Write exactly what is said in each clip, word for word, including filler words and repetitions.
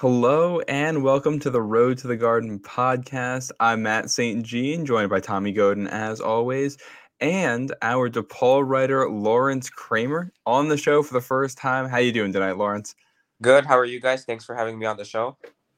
Hello and welcome to the Road to the Garden podcast. I'm Matt Saint Jean, joined by Tommy Godin as always, and our DePaul writer Lawrence Kramer on the show for the first time. How you doing tonight, Lawrence? Good. How are you guys? Thanks for having me on the show.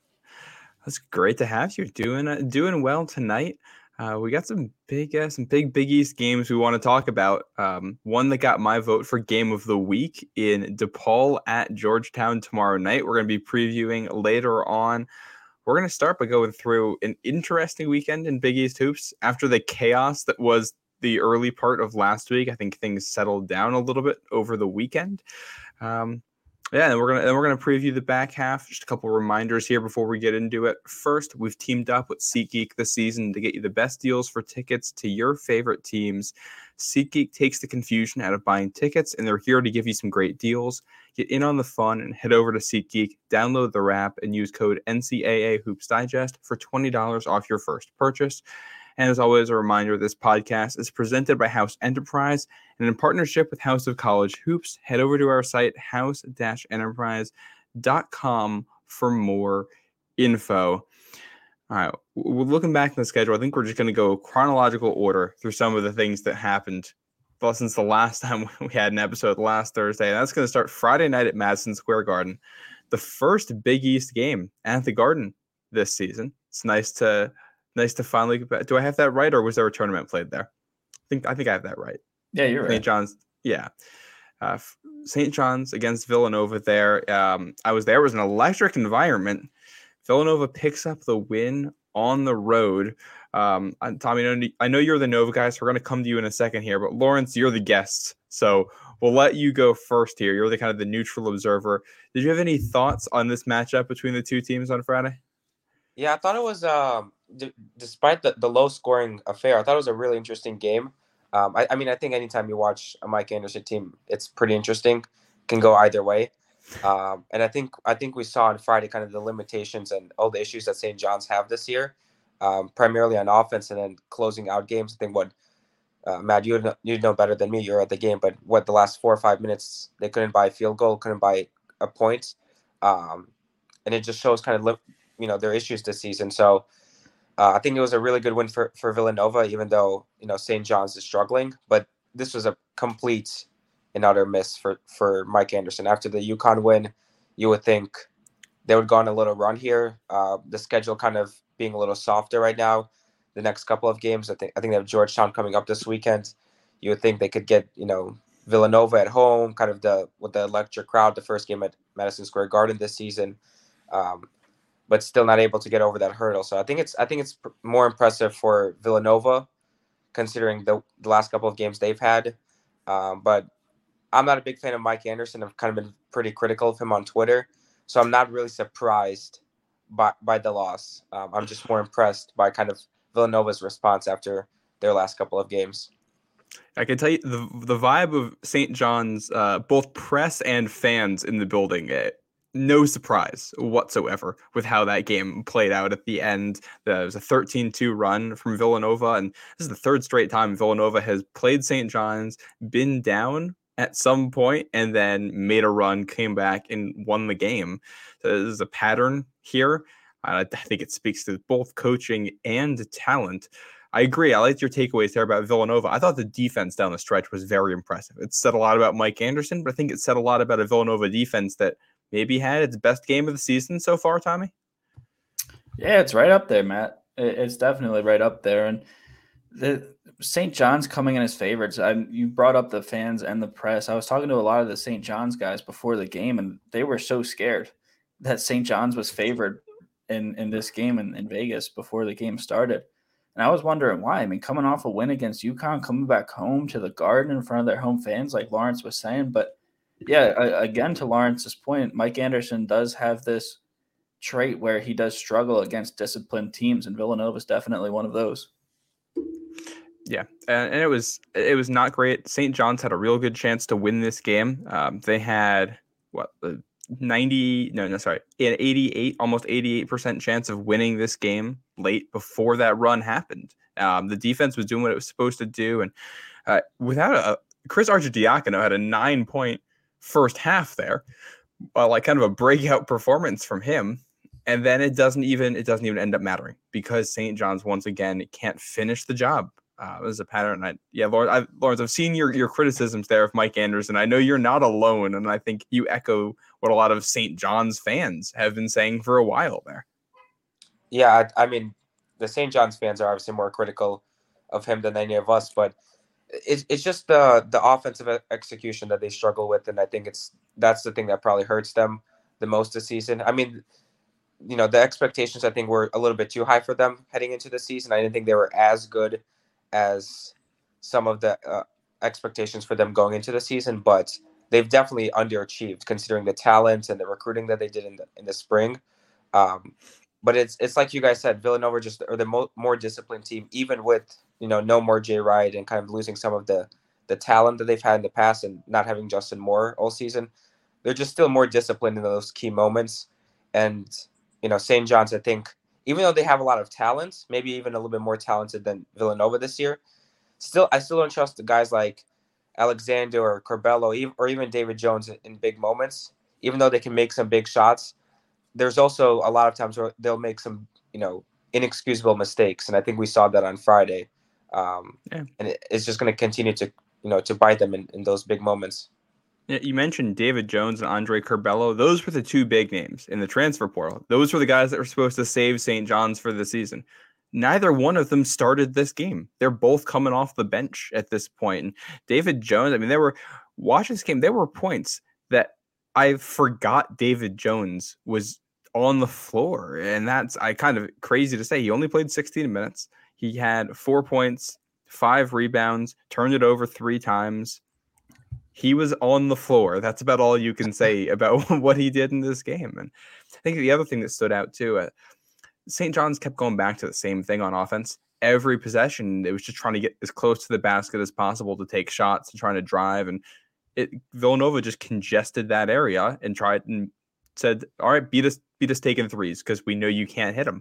It's great to have you. Doing uh, doing well tonight. Uh, we got some big uh, some big Big East games we want to talk about. Um, one that got my vote for game of the week in DePaul at Georgetown tomorrow night. We're going to be previewing later on. We're going to start by going through an interesting weekend in Big East hoops. After the chaos that was the early part of last week, I think things settled down a little bit over the weekend. Um, yeah, and we're gonna and we're gonna preview the back half. Just a couple of reminders here before we get into it. First, we've teamed up with SeatGeek this season to get you the best deals for tickets to your favorite teams. SeatGeek takes the confusion out of buying tickets, and they're here to give you some great deals. Get in on the fun and head over to SeatGeek, download the app, and use code N C A A Hoops Digest for twenty dollars off your first purchase. And as always, a reminder, this podcast is presented by House Enterprise, and in partnership with House of College Hoops, head over to our site, house dash enterprise dot com, for more info. All right, we're looking back in the schedule. I think we're just going to go chronological order through some of the things that happened since the last time we had an episode last Thursday. And that's going to start Friday night at Madison Square Garden, the first Big East game at the Garden this season. It's nice to nice to finally get back. Do I have that right, or was there a tournament played there? I think I think I have that right. Yeah, you're right. Saint John's, yeah. Uh, Saint John's against Villanova there. Um, I was there. It was an electric environment. Villanova picks up the win on the road. Um, Tommy, I know you're the Nova guy, so we're going to come to you in a second here. But Lawrence, you're the guest, so we'll let you go first here. You're the kind of the neutral observer. Did you have any thoughts on this matchup between the two teams on Friday? Yeah, I thought it was, um, d- despite the, the low-scoring affair, I thought it was a really interesting game. Um, I, I mean, I think anytime you watch a Mike Anderson team, it's pretty interesting. Can go either way. Um, and I think I think we saw on Friday kind of the limitations and all the issues that Saint John's have this year, um, primarily on offense and then closing out games. I think what uh, Matt, you know, you know better than me. You're at the game, but what the last four or five minutes they couldn't buy a field goal, couldn't buy a point, um, and it just shows kind of li- you know their issues this season. So uh, I think it was a really good win for for Villanova, even though you know Saint John's is struggling. But this was a complete and utter miss for, for Mike Anderson. After the UConn win, you would think they would go on a little run here. Uh, the schedule kind of being a little softer right now. The next couple of games, I think I think they have Georgetown coming up this weekend. You would think they could get, you know, Villanova at home, kind of the with the electric crowd, the first game at Madison Square Garden this season, um, but still not able to get over that hurdle. So I think it's I think it's more impressive for Villanova, considering the, the last couple of games they've had. Um, but I'm not a big fan of Mike Anderson. I've kind of been pretty critical of him on Twitter, so I'm not really surprised by by the loss. Um, I'm just more impressed by kind of Villanova's response after their last couple of games. I can tell you the the vibe of Saint John's, uh, both press and fans in the building. It, no surprise whatsoever with how that game played out at the end. There was a thirteen two run from Villanova, and this is the third straight time Villanova has played Saint John's, been down at some point, and then made a run, came back, and won the game. So there's a pattern here. Uh, I think it speaks to both coaching and talent. I agree. I liked your takeaways there about Villanova. I thought the defense down the stretch was very impressive. It said a lot about Mike Anderson, but I think it said a lot about a Villanova defense that maybe had its best game of the season so far, Tommy? Yeah, it's right up there, Matt. It's definitely right up there. And the Saint John's coming in as favorites. I, you brought up the fans and the press. I was talking to a lot of the Saint John's guys before the game, and they were so scared that Saint John's was favored in, in this game in, in Vegas before the game started. And I was wondering why. I mean, coming off a win against UConn, coming back home to the Garden in front of their home fans, like Lawrence was saying. But, yeah, again, to Lawrence's point, Mike Anderson does have this trait where he does struggle against disciplined teams, and Villanova is definitely one of those. Yeah, and it was it was not great. Saint John's had a real good chance to win this game. Um, they had, what, ninety, no, no, sorry, an eighty-eight, almost eighty-eight percent chance of winning this game late before that run happened. Um, the defense was doing what it was supposed to do, and uh, without a Chris Arcidiacono had a nine-point first half there, uh, like kind of a breakout performance from him. And then it doesn't even it doesn't even end up mattering because Saint John's once again can't finish the job. Uh, there's a pattern. I, yeah, Lawrence, I've, Lawrence, I've seen your your criticisms there of Mike Anderson. I know you're not alone, and I think you echo what a lot of Saint John's fans have been saying for a while there. Yeah, I, I mean, the Saint John's fans are obviously more critical of him than any of us, but it's it's just the the offensive execution that they struggle with, and I think it's that's the thing that probably hurts them the most this season. I mean, you know, the expectations I think were a little bit too high for them heading into the season. I didn't think they were as good as some of the uh, expectations for them going into the season, but they've definitely underachieved considering the talent and the recruiting that they did in the in the spring. Um, but it's it's like you guys said, Villanova just are the mo- more disciplined team, even with, you know, no more Jay Wright and kind of losing some of the the talent that they've had in the past and not having Justin Moore all season. They're just still more disciplined in those key moments. And, you know, Saint John's, I think, even though they have a lot of talent, maybe even a little bit more talented than Villanova this year, still I still don't trust the guys like Alexander or Corbello or even David Jones in big moments. Even though they can make some big shots, there's also a lot of times where they'll make some, you know, inexcusable mistakes, and I think we saw that on Friday. Um, yeah. And it, it's just going to continue to, you know, to bite them in, in those big moments. Yeah, you mentioned David Jones and Andre Corbello. Those were the two big names in the transfer portal. Those were the guys that were supposed to save Saint John's for the season. Neither one of them started this game. They're both coming off the bench at this point. And David Jones, I mean, there were, watch this game, there were points that I forgot David Jones was on the floor. And that's I kind of crazy to say. He only played sixteen minutes. He had four points, five rebounds, turned it over three times. He was on the floor. That's about all you can say about what he did in this game. And I think the other thing that stood out too, uh, Saint John's kept going back to the same thing on offense. Every possession, it was just trying to get as close to the basket as possible to take shots and trying to drive. And it Villanova just congested that area and tried and said, all right, beat us, beat us taking threes because we know you can't hit them.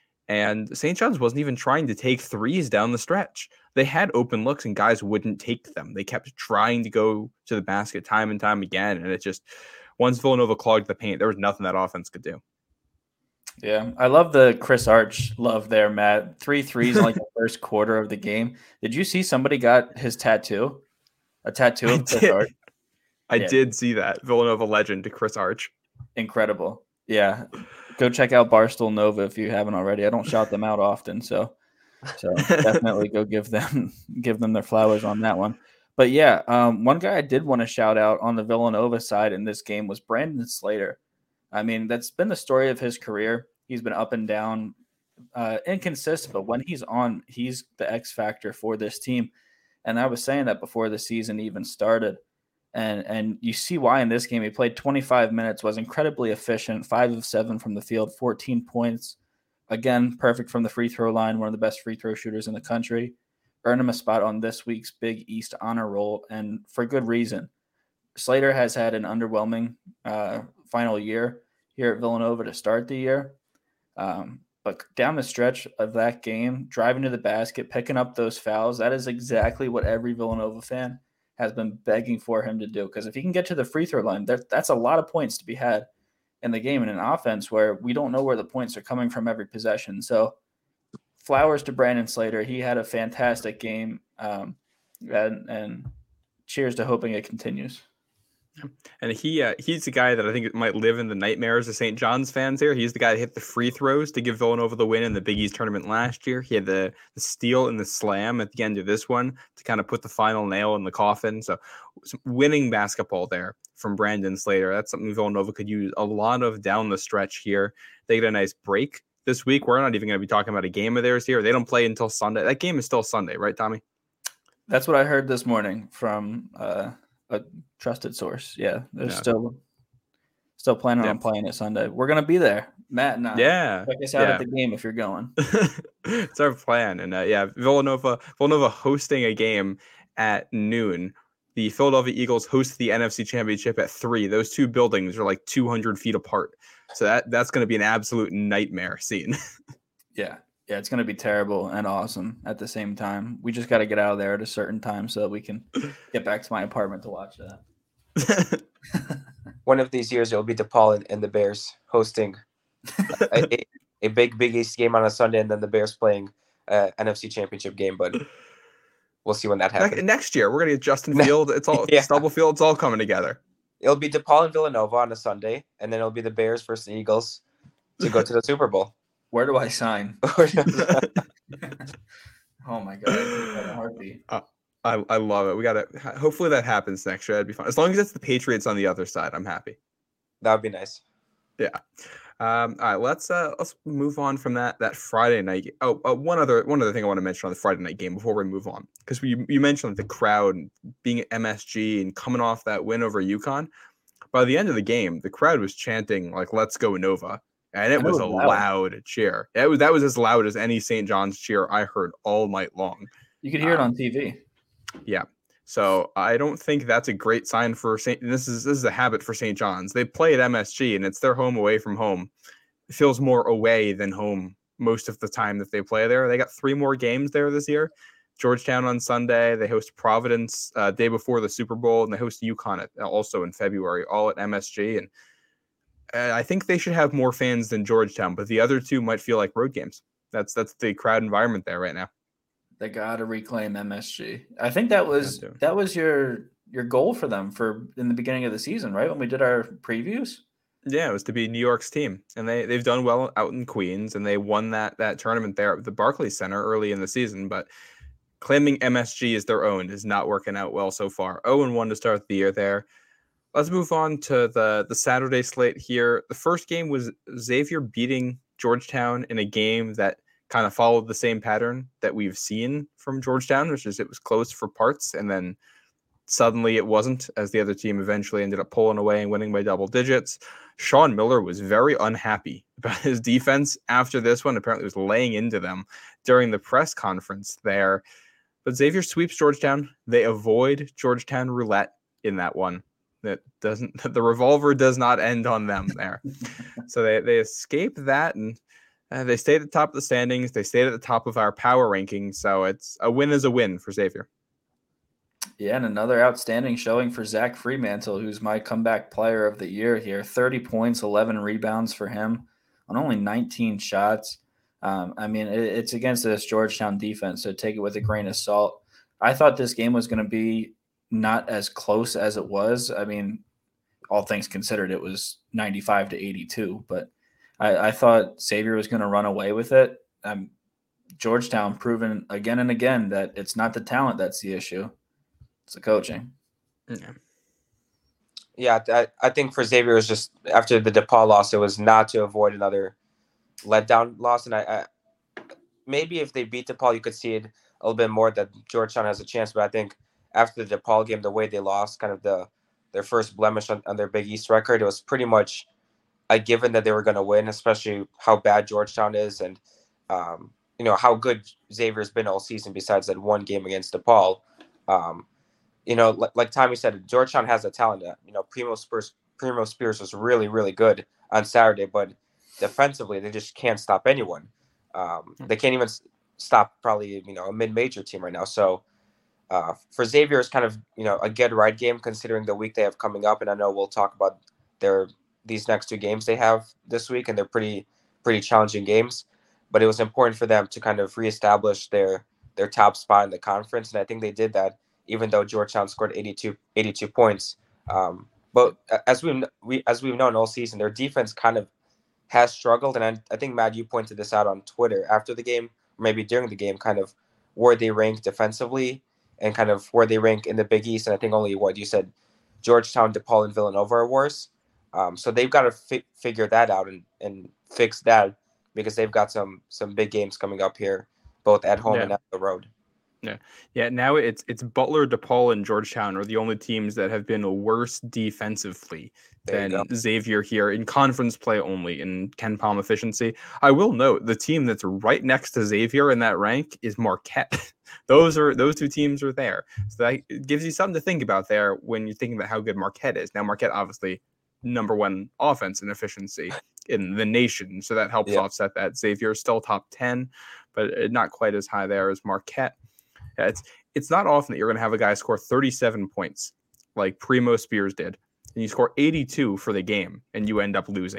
And Saint John's wasn't even trying to take threes down the stretch. They had open looks and guys wouldn't take them. They kept trying to go to the basket time and time again. And it just, once Villanova clogged the paint, there was nothing that offense could do. Yeah, I love the Chris Arch love there, Matt. Three threes in like the first quarter of the game. Did you see somebody got his tattoo? A tattoo of Chris Arch? I yeah. did see that. Villanova legend to Chris Arch. Incredible. Yeah. Go check out Barstool Nova if you haven't already. I don't shout them out often, so so definitely go give them give them their flowers on that one. But yeah, um, one guy I did want to shout out on the Villanova side in this game was Brandon Slater. I mean, that's been the story of his career. He's been up and down, uh, inconsistent, but when he's on, he's the X factor for this team. And I was saying that before the season even started. And and you see why in this game. He played twenty-five minutes, was incredibly efficient, five of seven from the field, fourteen points. Again, perfect from the free throw line, one of the best free throw shooters in the country. Earned him a spot on this week's Big East honor roll, and for good reason. Slater has had an underwhelming uh, final year here at Villanova to start the year. Um, but down the stretch of that game, driving to the basket, picking up those fouls, that is exactly what every Villanova fan has been begging for him to do. Because if he can get to the free throw line, that, that's a lot of points to be had in the game in an offense where we don't know where the points are coming from every possession. So flowers to Brandon Slater. He had a fantastic game, um, and, and cheers to hoping it continues. And he uh, he's the guy that I think might live in the nightmares of Saint John's fans here. He's the guy that hit the free throws to give Villanova the win in the Big East tournament last year. He had the, the steal and the slam at the end of this one to kind of put the final nail in the coffin. So some winning basketball there from Brandon Slater. That's something Villanova could use a lot of down the stretch here. They get a nice break this week. We're not even going to be talking about a game of theirs here. They don't play until Sunday. That game is still Sunday, right, Tommy? That's what I heard this morning from uh, – a trusted source. Yeah, they're yeah. still still planning yeah. on playing it Sunday. We're gonna be there, Matt and I. Yeah, check us out yeah. at the game if you're going. It's our plan, and uh, yeah, Villanova Villanova hosting a game at noon. The Philadelphia Eagles host the N F C Championship at three. Those two buildings are like two hundred feet apart, so that that's gonna be an absolute nightmare scene. yeah. Yeah, it's going to be terrible and awesome at the same time. We just got to get out of there at a certain time so that we can get back to my apartment to watch that. One of these years, it will be DePaul and, and the Bears hosting a, a, a big Big East game on a Sunday, and then the Bears playing uh, N F C Championship game. But we'll see when that happens. Next year, we're gonna get Justin Field. It's all yeah. Stubblefield. It's all coming together. It'll be DePaul and Villanova on a Sunday, and then it'll be the Bears versus the Eagles to go to the Super Bowl. Where do I sign? Oh my god, heartbeat. Uh, I I love it. We gotta. Hopefully that happens next year. That'd be fun. As long as it's the Patriots on the other side, I'm happy. That would be nice. Yeah. Um, all right. Let's uh let's move on from that that Friday night. Oh, uh, one other one other thing I want to mention on the Friday night game before we move on, because you you mentioned the crowd being at M S G and coming off that win over UConn. By the end of the game, the crowd was chanting like "Let's go Nova." And it was, was a loud. loud cheer. It was that was as loud as any Saint John's cheer I heard all night long. You could hear um, it on T V. Yeah. So I don't think that's a great sign for Saint This is this is a habit for Saint John's. They play at M S G and it's their home away from home. It feels more away than home most of the time that they play there. They got three more games there this year. Georgetown on Sunday. They host Providence uh, day before the Super Bowl, and they host UConn at, also in February, all at M S G. And I think they should have more fans than Georgetown, but the other two might feel like road games. That's that's the crowd environment there right now. They got to reclaim M S G. I think that was that was your your goal for them for in the beginning of the season, right? When we did our previews. Yeah, it was to be New York's team, and they they've done well out in Queens, and they won that that tournament there at the Barclays Center early in the season. But claiming M S G as their own is not working out well so far. oh and one to start the year there. Let's move on to the, the Saturday slate here. The first game was Xavier beating Georgetown in a game that kind of followed the same pattern that we've seen from Georgetown, which is it was close for parts, and then suddenly it wasn't, as the other team eventually ended up pulling away and winning by double digits. Sean Miller was very unhappy about his defense after this one. Apparently was laying into them during the press conference there. But Xavier sweeps Georgetown. They avoid Georgetown roulette in that one. That doesn't the revolver does not end on them there. So they, they escape that, and uh, they stay at the top of the standings. They stayed at the top of our power rankings. So it's a win is a win for Xavier. Yeah, and another outstanding showing for Zach Freemantle, who's my comeback player of the year here. thirty points, eleven rebounds for him on only nineteen shots. Um, I mean, it, it's against this Georgetown defense, so take it with a grain of salt. I thought this game was going to be not as close as it was. I mean, all things considered, it was ninety-five to eighty-two, but I, I thought Xavier was going to run away with it. Um, Georgetown proven again and again that it's not the talent that's the issue. It's the coaching. Yeah. Yeah, I, I think for Xavier, it was just after the DePaul loss, it was not to avoid another letdown loss. And I, I maybe if they beat DePaul, you could see it a little bit more that Georgetown has a chance. But I think after the DePaul game, the way they lost, kind of the their first blemish on, on their Big East record, it was pretty much a given that they were going to win, especially how bad Georgetown is and, um, you know, how good Xavier's been all season besides that one game against DePaul. Um, you know, like, like Tommy said, Georgetown has a talent. Uh, you know, Primo Spears, Primo Spears was really, really good on Saturday, but defensively, they just can't stop anyone. Um, they can't even stop probably, you know, a mid-major team right now. So, Uh, for Xavier, it's kind of, you know, a get-right game considering the week they have coming up. And I know we'll talk about their these next two games they have this week, and they're pretty pretty challenging games. But it was important for them to kind of reestablish their their top spot in the conference, and I think they did that, even though Georgetown scored eighty-two, eighty-two points. Um, but as we we as we've known all season, their defense kind of has struggled, and I, I think Matt, you pointed this out on Twitter after the game, or maybe during the game, kind of where they rank defensively and kind of where they rank in the Big East. And I think only what you said, Georgetown, DePaul, and Villanova are worse. Um, so they've got to fi- figure that out and, and fix that, because they've got some some big games coming up here, both at home yeah. and at the road. Yeah, yeah. Now it's it's Butler, DePaul, and Georgetown are the only teams that have been worse defensively there than Xavier here in conference play only in Ken Palm efficiency. I will note the team that's right next to Xavier in that rank is Marquette. those are those two teams are there, so that gives you something to think about there when you're thinking about how good Marquette is. Now Marquette obviously number one offense in efficiency in the nation, so that helps yeah. offset that. Xavier is still top ten, but not quite as high there as Marquette. Yeah, it's it's not often that you're going to have a guy score thirty-seven points like Primo Spears did, and you score eighty-two for the game, and you end up losing.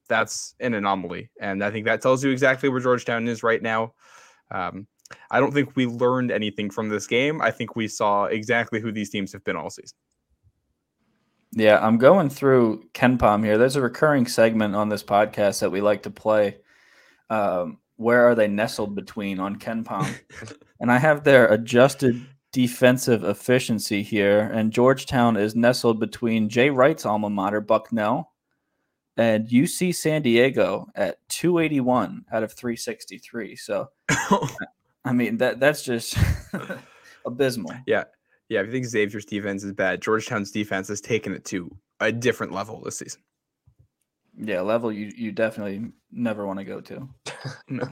that's an anomaly. And I think that tells you exactly where Georgetown is right now. Um, I don't think we learned anything from this game. I think we saw exactly who these teams have been all season. Yeah, I'm going through KenPom here. There's a recurring segment on this podcast that we like to play. Um, where are they nestled between on KenPom? And I have their adjusted defensive efficiency here, and Georgetown is nestled between Jay Wright's alma mater, Bucknell, and U C San Diego at two eighty-one out of three sixty-three. So, I mean, that that's just abysmal. Yeah. Yeah, if you think Xavier's defense is bad, Georgetown's defense has taken it to a different level this season. Yeah, level you, you definitely never want to go to. No,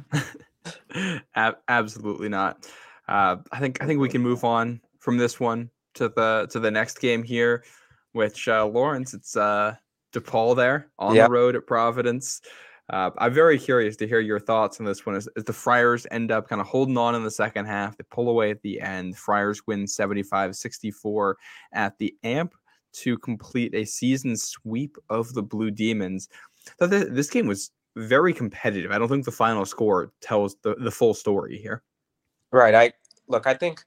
Ab- absolutely not. Uh, I think I think we can move on from this one to the to the next game here, which uh, Lawrence, it's uh, DePaul there on yep. the road at Providence. Uh, I'm very curious to hear your thoughts on this one. As, as the Friars end up kind of holding on in the second half, they pull away at the end. Friars win seventy-five sixty-four at the A M P to complete a season sweep of the Blue Demons. So th- this game was very competitive. I don't think the final score tells the, the full story here. Right. I look. I think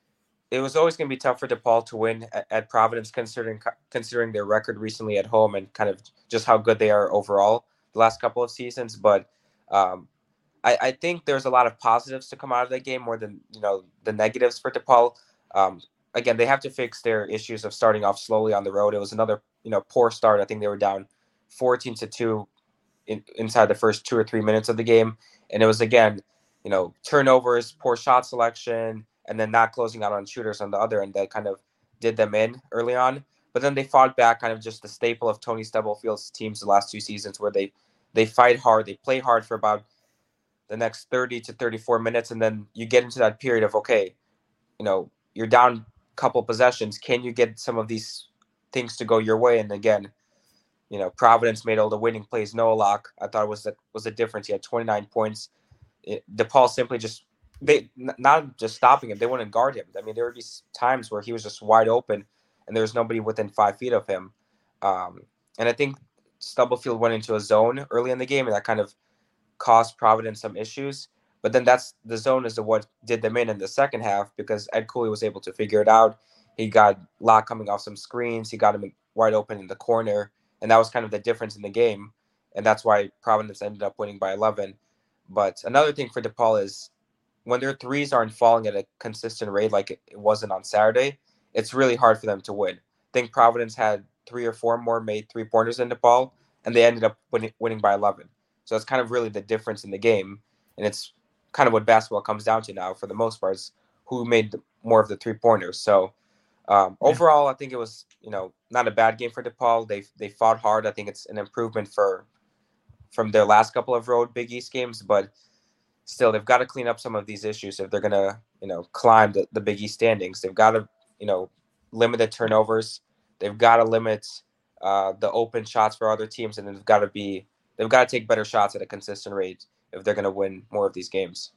it was always going to be tough for DePaul to win at, at Providence, considering considering their record recently at home and kind of just how good they are overall the last couple of seasons. But um, I, I think there's a lot of positives to come out of that game more than you know the negatives for DePaul. Um, again, they have to fix their issues of starting off slowly on the road. It was another you know poor start. I think they were down fourteen to two in, inside the first two or three minutes of the game, and it was again you know turnovers, poor shot selection, and then not closing out on shooters on the other end that kind of did them in early on. But then they fought back, kind of just the staple of Tony Stubblefield's teams the last two seasons, where they they fight hard, they play hard for about the next thirty to thirty-four minutes, and then you get into that period of, okay, you know, you're down a couple possessions. Can you get some of these things to go your way? And again, you know, Providence made all the winning plays. Noah Locke, I thought was that was the difference. He had twenty-nine points. It, DePaul simply just they not just stopping him, they wouldn't guard him. I mean, there were these times where he was just wide open, and there was nobody within five feet of him. Um, and I think Stubblefield went into a zone early in the game, and that kind of cost Providence some issues. But then that's the zone is the what did them in in the second half, because Ed Cooley was able to figure it out. He got Locke coming off some screens. He got him wide open in the corner, and that was kind of the difference in the game. And that's why Providence ended up winning by eleven. But another thing for DePaul is when their threes aren't falling at a consistent rate like it wasn't on Saturday, it's really hard for them to win. I think Providence had three or four more made three-pointers than DePaul, and they ended up winning, winning by eleven. So it's kind of really the difference in the game, and it's kind of what basketball comes down to now for the most part, is who made the, more of the three-pointers. So um, yeah. Overall, I think it was you know not a bad game for DePaul. They they fought hard. I think it's an improvement for from their last couple of road Big East games, but still, they've got to clean up some of these issues if they're going to, you know, climb the, the Big East standings. They've got to, you know, limit the turnovers. They've got to limit uh, the open shots for other teams, and they've got to be, they've got to take better shots at a consistent rate if they're going to win more of these games.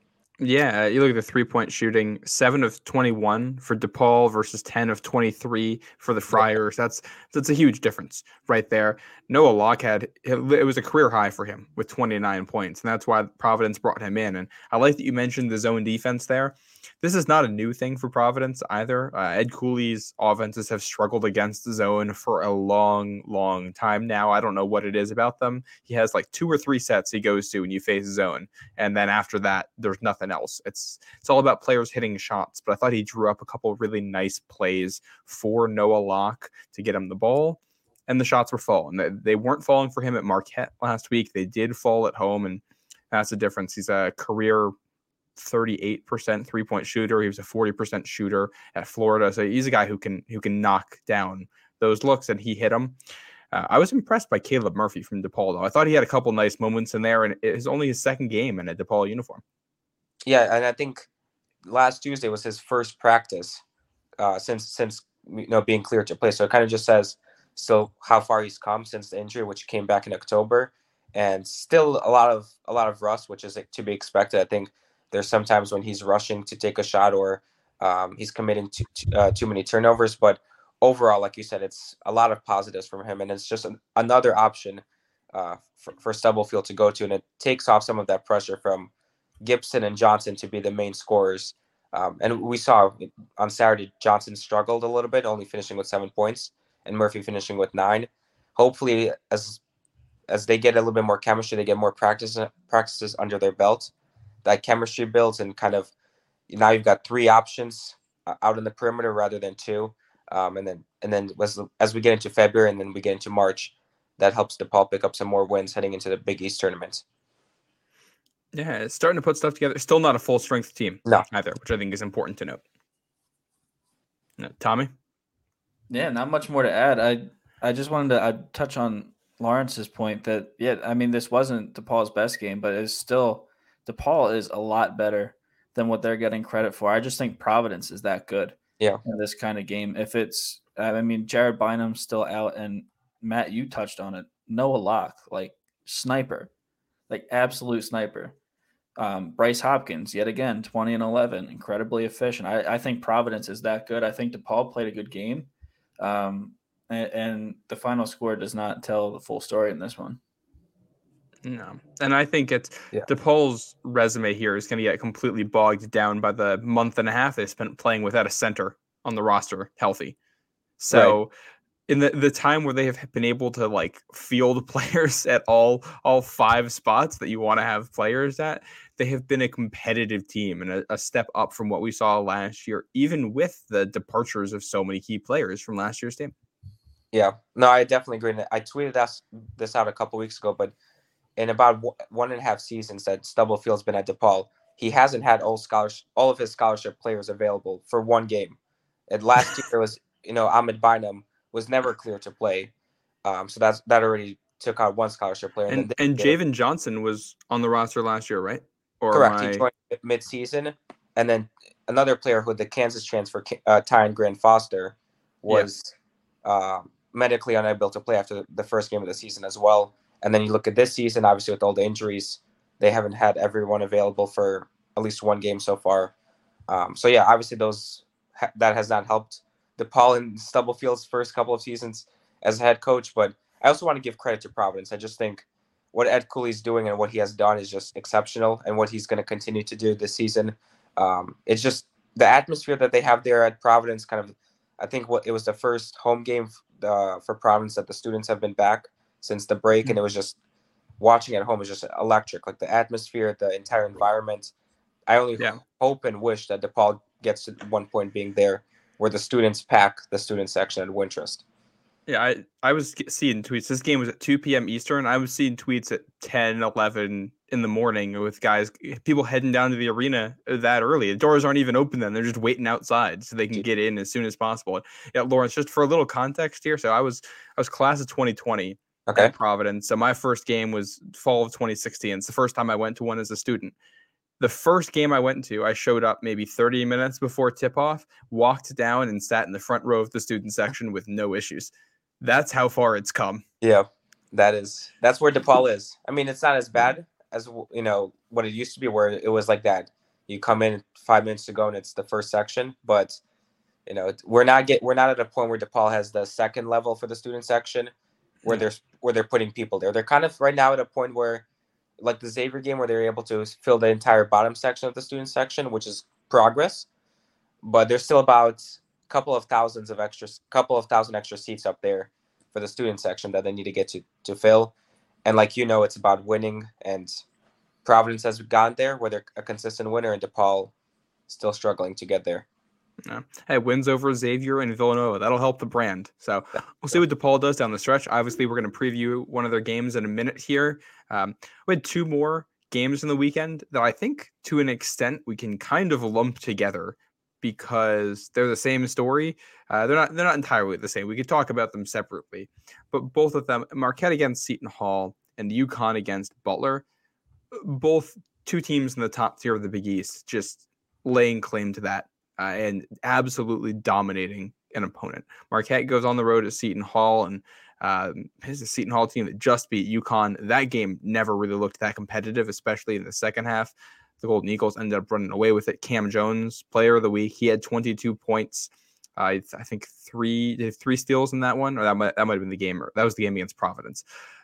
Yeah, you look at the three-point shooting, seven of twenty-one for DePaul versus ten of twenty-three for the Friars. That's that's a huge difference right there. Noah Locke had, it was a career high for him with twenty-nine points, and that's why Providence brought him in. And I like that you mentioned the zone defense there. This is not a new thing for Providence either. Uh, Ed Cooley's offenses have struggled against the zone for a long, long time now. I don't know what it is about them. He has like two or three sets he goes to when you face zone, and then after that, there's nothing else. It's it's all about players hitting shots. But I thought he drew up a couple of really nice plays for Noah Locke to get him the ball, and the shots were falling. They, they weren't falling for him at Marquette last week. They did fall at home, and that's the difference. He's a career thirty-eight percent three-point shooter. He was a forty percent shooter at Florida. So he's a guy who can who can knock down those looks, and he hit them. Uh, I was impressed by Caleb Murphy from DePaul, though. I thought he had a couple nice moments in there, and it was only his second game in a DePaul uniform. Yeah, and I think last Tuesday was his first practice uh, since since you know being cleared to play. So it kind of just says so how far he's come since the injury, which came back in October, and still a lot of a lot of rust, which is to be expected. I think there's sometimes when he's rushing to take a shot or um, he's committing to, to, uh, too many turnovers. But overall, like you said, it's a lot of positives from him, and it's just an, another option uh, for, for Stubblefield to go to, and it takes off some of that pressure from Gibson and Johnson to be the main scorers. Um, and we saw on Saturday, Johnson struggled a little bit, only finishing with seven points, and Murphy finishing with nine. Hopefully, as as they get a little bit more chemistry, they get more practice practices under their belt, that chemistry builds, and kind of now you've got three options out in the perimeter rather than two. Um, and then and then as, as we get into February and then we get into March, that helps DePaul pick up some more wins heading into the Big East tournament. Yeah, it's starting to put stuff together. Still not a full strength team no. either, which I think is important to note. No, Tommy? Yeah, not much more to add. I I just wanted to I'd touch on Lawrence's point that, yeah, I mean, this wasn't DePaul's best game, but it's still DePaul is a lot better than what they're getting credit for. I just think Providence is that good yeah. in this kind of game. If it's, I mean, Jared Bynum's still out, and Matt, you touched on it. Noah Locke, like sniper, like absolute sniper. Um, Bryce Hopkins, yet again, twenty and eleven, incredibly efficient. I, I think Providence is that good. I think DePaul played a good game. Um, and, and the final score does not tell the full story in this one. No. And I think it's yeah. DePaul's resume here is going to get completely bogged down by the month and a half they spent playing without a center on the roster healthy. So right. in the, the time where they have been able to like field players at all, all five spots that you want to have players at, they have been a competitive team and a, a step up from what we saw last year, even with the departures of so many key players from last year's team. Yeah, no, I definitely agree. I tweeted this, this out a couple weeks ago, but in about one and a half seasons that Stubblefield's been at DePaul, he hasn't had all scholarship, all of his scholarship players available for one game. And last year was, you know, Ahmed Bynum was never clear to play, um, so that's that already took out one scholarship player. And and, and Javen Johnson was on the roster last year, right? Or correct. I... He joined mid-season, and then another player who the Kansas transfer, uh, Tyron Grant Foster, was yeah. uh, medically unable to play after the first game of the season as well. And then you look at this season, obviously with all the injuries, they haven't had everyone available for at least one game so far. Um, so yeah, obviously those ha- that has not helped DePaul in Stubblefield's first couple of seasons as a head coach. But I also want to give credit to Providence. I just think what Ed Cooley's doing and what he has done is just exceptional, and what he's going to continue to do this season. Um, it's just the atmosphere that they have there at Providence. Kind of, I think what it was the first home game uh, for Providence that the students have been back since the break, and it was just watching at home is just electric. Like the atmosphere, the entire environment. I only yeah. hope and wish that DePaul gets to one point being there where the students pack the student section at Wintrust. Yeah, I, I was seeing tweets. This game was at two p.m. Eastern. I was seeing tweets at ten, eleven in the morning with guys, people heading down to the arena that early. The doors aren't even open then. They're just waiting outside so they can get in as soon as possible. Yeah, Lawrence, just for a little context here. So I was I was class of twenty twenty okay. at Providence. So my first game was fall of twenty sixteen. It's the first time I went to one as a student. The first game I went to, I showed up maybe thirty minutes before tip-off, walked down and sat in the front row of the student section with no issues. That's how far it's come. Yeah, that is. That's where DePaul is. I mean, it's not as bad as, you know, what it used to be where it was like that. You come in five minutes to go and it's the first section. But, you know, we're not get we're not at a point where DePaul has the second level for the student section where they're where they're putting people there. They're kind of right now at a point where, like the Xavier game, where they're able to fill the entire bottom section of the student section, which is progress. But there's still about couple of thousands of extra, couple of thousand extra seats up there for the student section that they need to get to, to fill. And like, you know, it's about winning, and Providence has gotten there where they're a consistent winner, and DePaul still struggling to get there. Yeah. Hey, wins over Xavier and Villanova. That'll help the brand. So we'll see what DePaul does down the stretch. Obviously, we're going to preview one of their games in a minute here. Um, we had two more games in the weekend that I think to an extent we can kind of lump together, because they're the same story. Uh, they're not they're not entirely the same. We could talk about them separately. But both of them, Marquette against Seton Hall and UConn against Butler, both two teams in the top tier of the Big East, just laying claim to that uh, and absolutely dominating an opponent. Marquette goes on the road at Seton Hall, and uh, it's a Seton Hall team that just beat UConn. That game never really looked that competitive, especially in the second half. The Golden Eagles ended up running away with it. Cam Jones, player of the week, he had twenty-two points. Uh, I think three three steals in that one, or that might, that might have been the game. Or that was the game against Providence.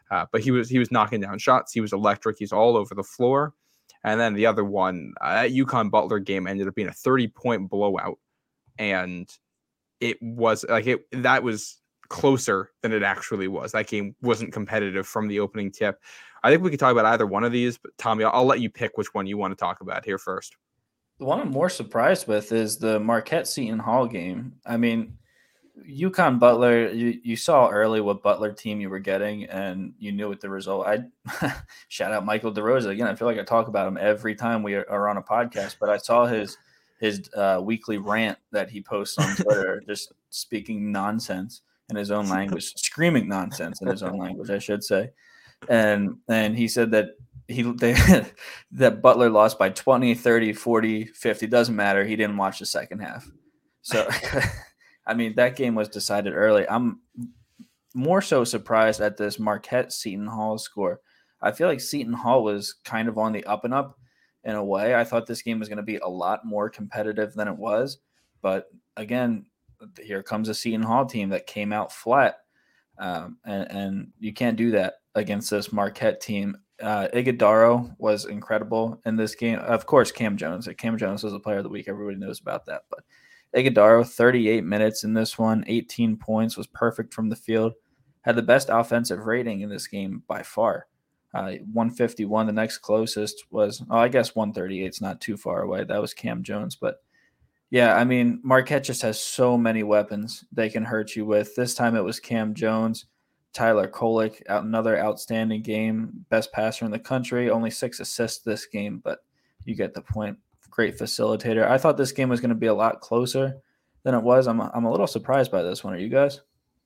Uh, but he was he was knocking down shots. He was electric. He's all over the floor. And then the other one, uh, that UConn Butler game ended up being a thirty-point blowout. And it was like it that was closer than it actually was. That game wasn't competitive from the opening tip. I think we could talk about either one of these, but Tommy, I'll, I'll let you pick which one you want to talk about here first. The one I'm more surprised with is the Marquette Seton Hall game. I mean, UConn Butler, you, you saw early what Butler team you were getting, and you knew what the result. I shout out Michael DeRosa again. I feel like I talk about him every time we are on a podcast, but I saw his his uh, weekly rant that he posts on Twitter, just speaking nonsense in his own language, screaming nonsense in his own language, I should say. And and he said that he they, that Butler lost by twenty, thirty, forty, fifty, doesn't matter. He didn't watch the second half. So I mean, that game was decided early. I'm more so surprised at this Marquette Seton Hall score. I feel like Seton Hall was kind of on the up and up in a way. I thought this game was going to be a lot more competitive than it was. But again, here comes a Seton Hall team that came out flat. Um, and, and you can't do that against this Marquette team. Uh, Iguodaro was incredible in this game. Of course, Cam Jones. Cam Jones was the player of the week. Everybody knows about that. But Iguodaro, thirty-eight minutes in this one, eighteen points, was perfect from the field. Had the best offensive rating in this game by far. Uh, one fifty-one, the next closest was, oh, I guess one thirty-eight. It's not too far away. That was Cam Jones. But, yeah, I mean, Marquette just has so many weapons they can hurt you with. This time it was Cam Jones, Tyler Kolek, out another outstanding game, best passer in the country, only six assists this game, but you get the point. Great facilitator. I thought this game was going to be a lot closer than it was. I'm I'm a little surprised by this one. Are you guys?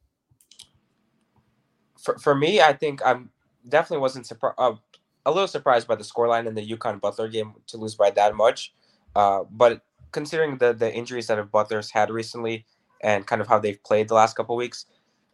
For for me, I think I'm definitely wasn't surprised. Uh, a little surprised by the scoreline in the UConn Butler game to lose by that much. Uh, but considering the the injuries that Butler's had recently and kind of how they've played the last couple of weeks,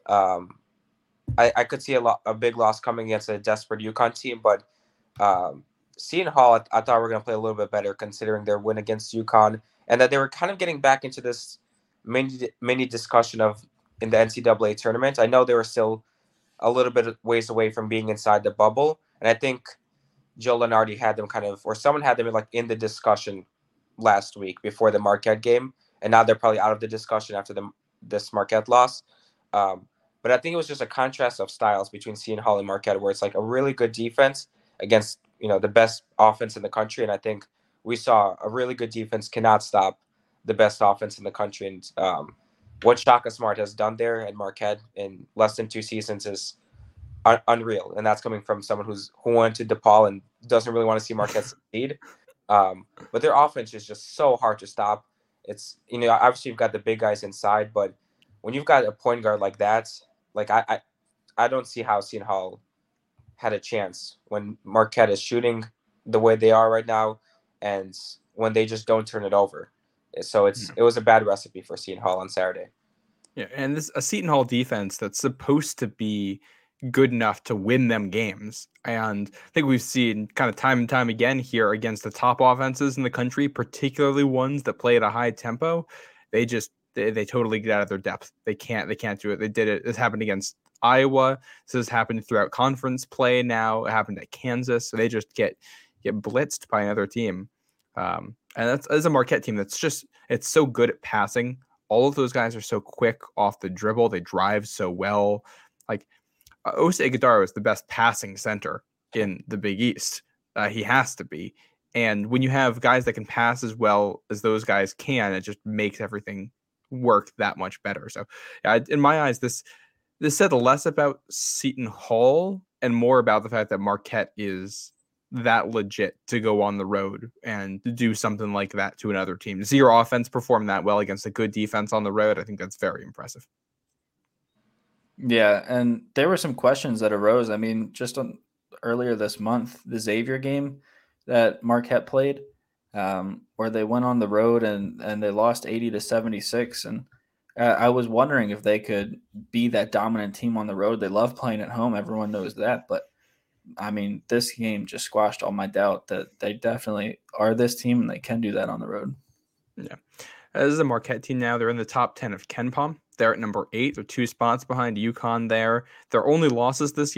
um, I, I could see a lot a big loss coming against a desperate UConn team. But um, Seton Hall, I, I thought we were going to play a little bit better considering their win against UConn, and that they were kind of getting back into this mini mini discussion of in the N C double A tournament. I know they were still a little bit of ways away from being inside the bubble, and I think Joe Lunardi had them kind of, or someone had them like in the discussion last week before the Marquette game, and now they're probably out of the discussion after the this Marquette loss. Um, but I think it was just a contrast of styles between Seton Hall and Marquette, where it's like a really good defense against, you know, the best offense in the country. And I think we saw a really good defense cannot stop the best offense in the country. And um, what Shaka Smart has done there at Marquette in less than two seasons is un- unreal. And that's coming from someone who's who went to DePaul and doesn't really want to see Marquette succeed. Um, but their offense is just so hard to stop. It's, you know, obviously you've got the big guys inside, but when you've got a point guard like that, like I, I, I don't see how Seton Hall had a chance when Marquette is shooting the way they are right now, and when they just don't turn it over. So it's it was a bad recipe for Seton Hall on Saturday. Yeah, and this a Seton Hall defense that's supposed to be good enough to win them games. And I think we've seen kind of time and time again here against the top offenses in the country, particularly ones that play at a high tempo. They just they, they totally get out of their depth. They can't they can't do it. They did it. This happened against Iowa. This has happened throughout conference play now. It happened at Kansas. So they just get get blitzed by another team. Um, and that's, that's a Marquette team that's just, it's so good at passing. All of those guys are so quick off the dribble. They drive so well. Like uh, Osa Iguodaro is the best passing center in the Big East. Uh, he has to be. And when you have guys that can pass as well as those guys can, it just makes everything work that much better. So uh, in my eyes, this, This said less about Seton Hall and more about the fact that Marquette is that legit to go on the road and do something like that to another team. To see your offense perform that well against a good defense on the road, I think that's very impressive. Yeah, and there were some questions that arose. I mean, just on, earlier this month, the Xavier game that Marquette played, um, where they went on the road and, and they lost eighty to seventy-six, and Uh, I was wondering if they could be that dominant team on the road. They love playing at home. Everyone knows that. But, I mean, this game just squashed all my doubt that they definitely are this team and they can do that on the road. Yeah. This is a Marquette team now. They're in the top ten of KenPom. They're at number eight. They're two spots behind UConn there. Their only losses this year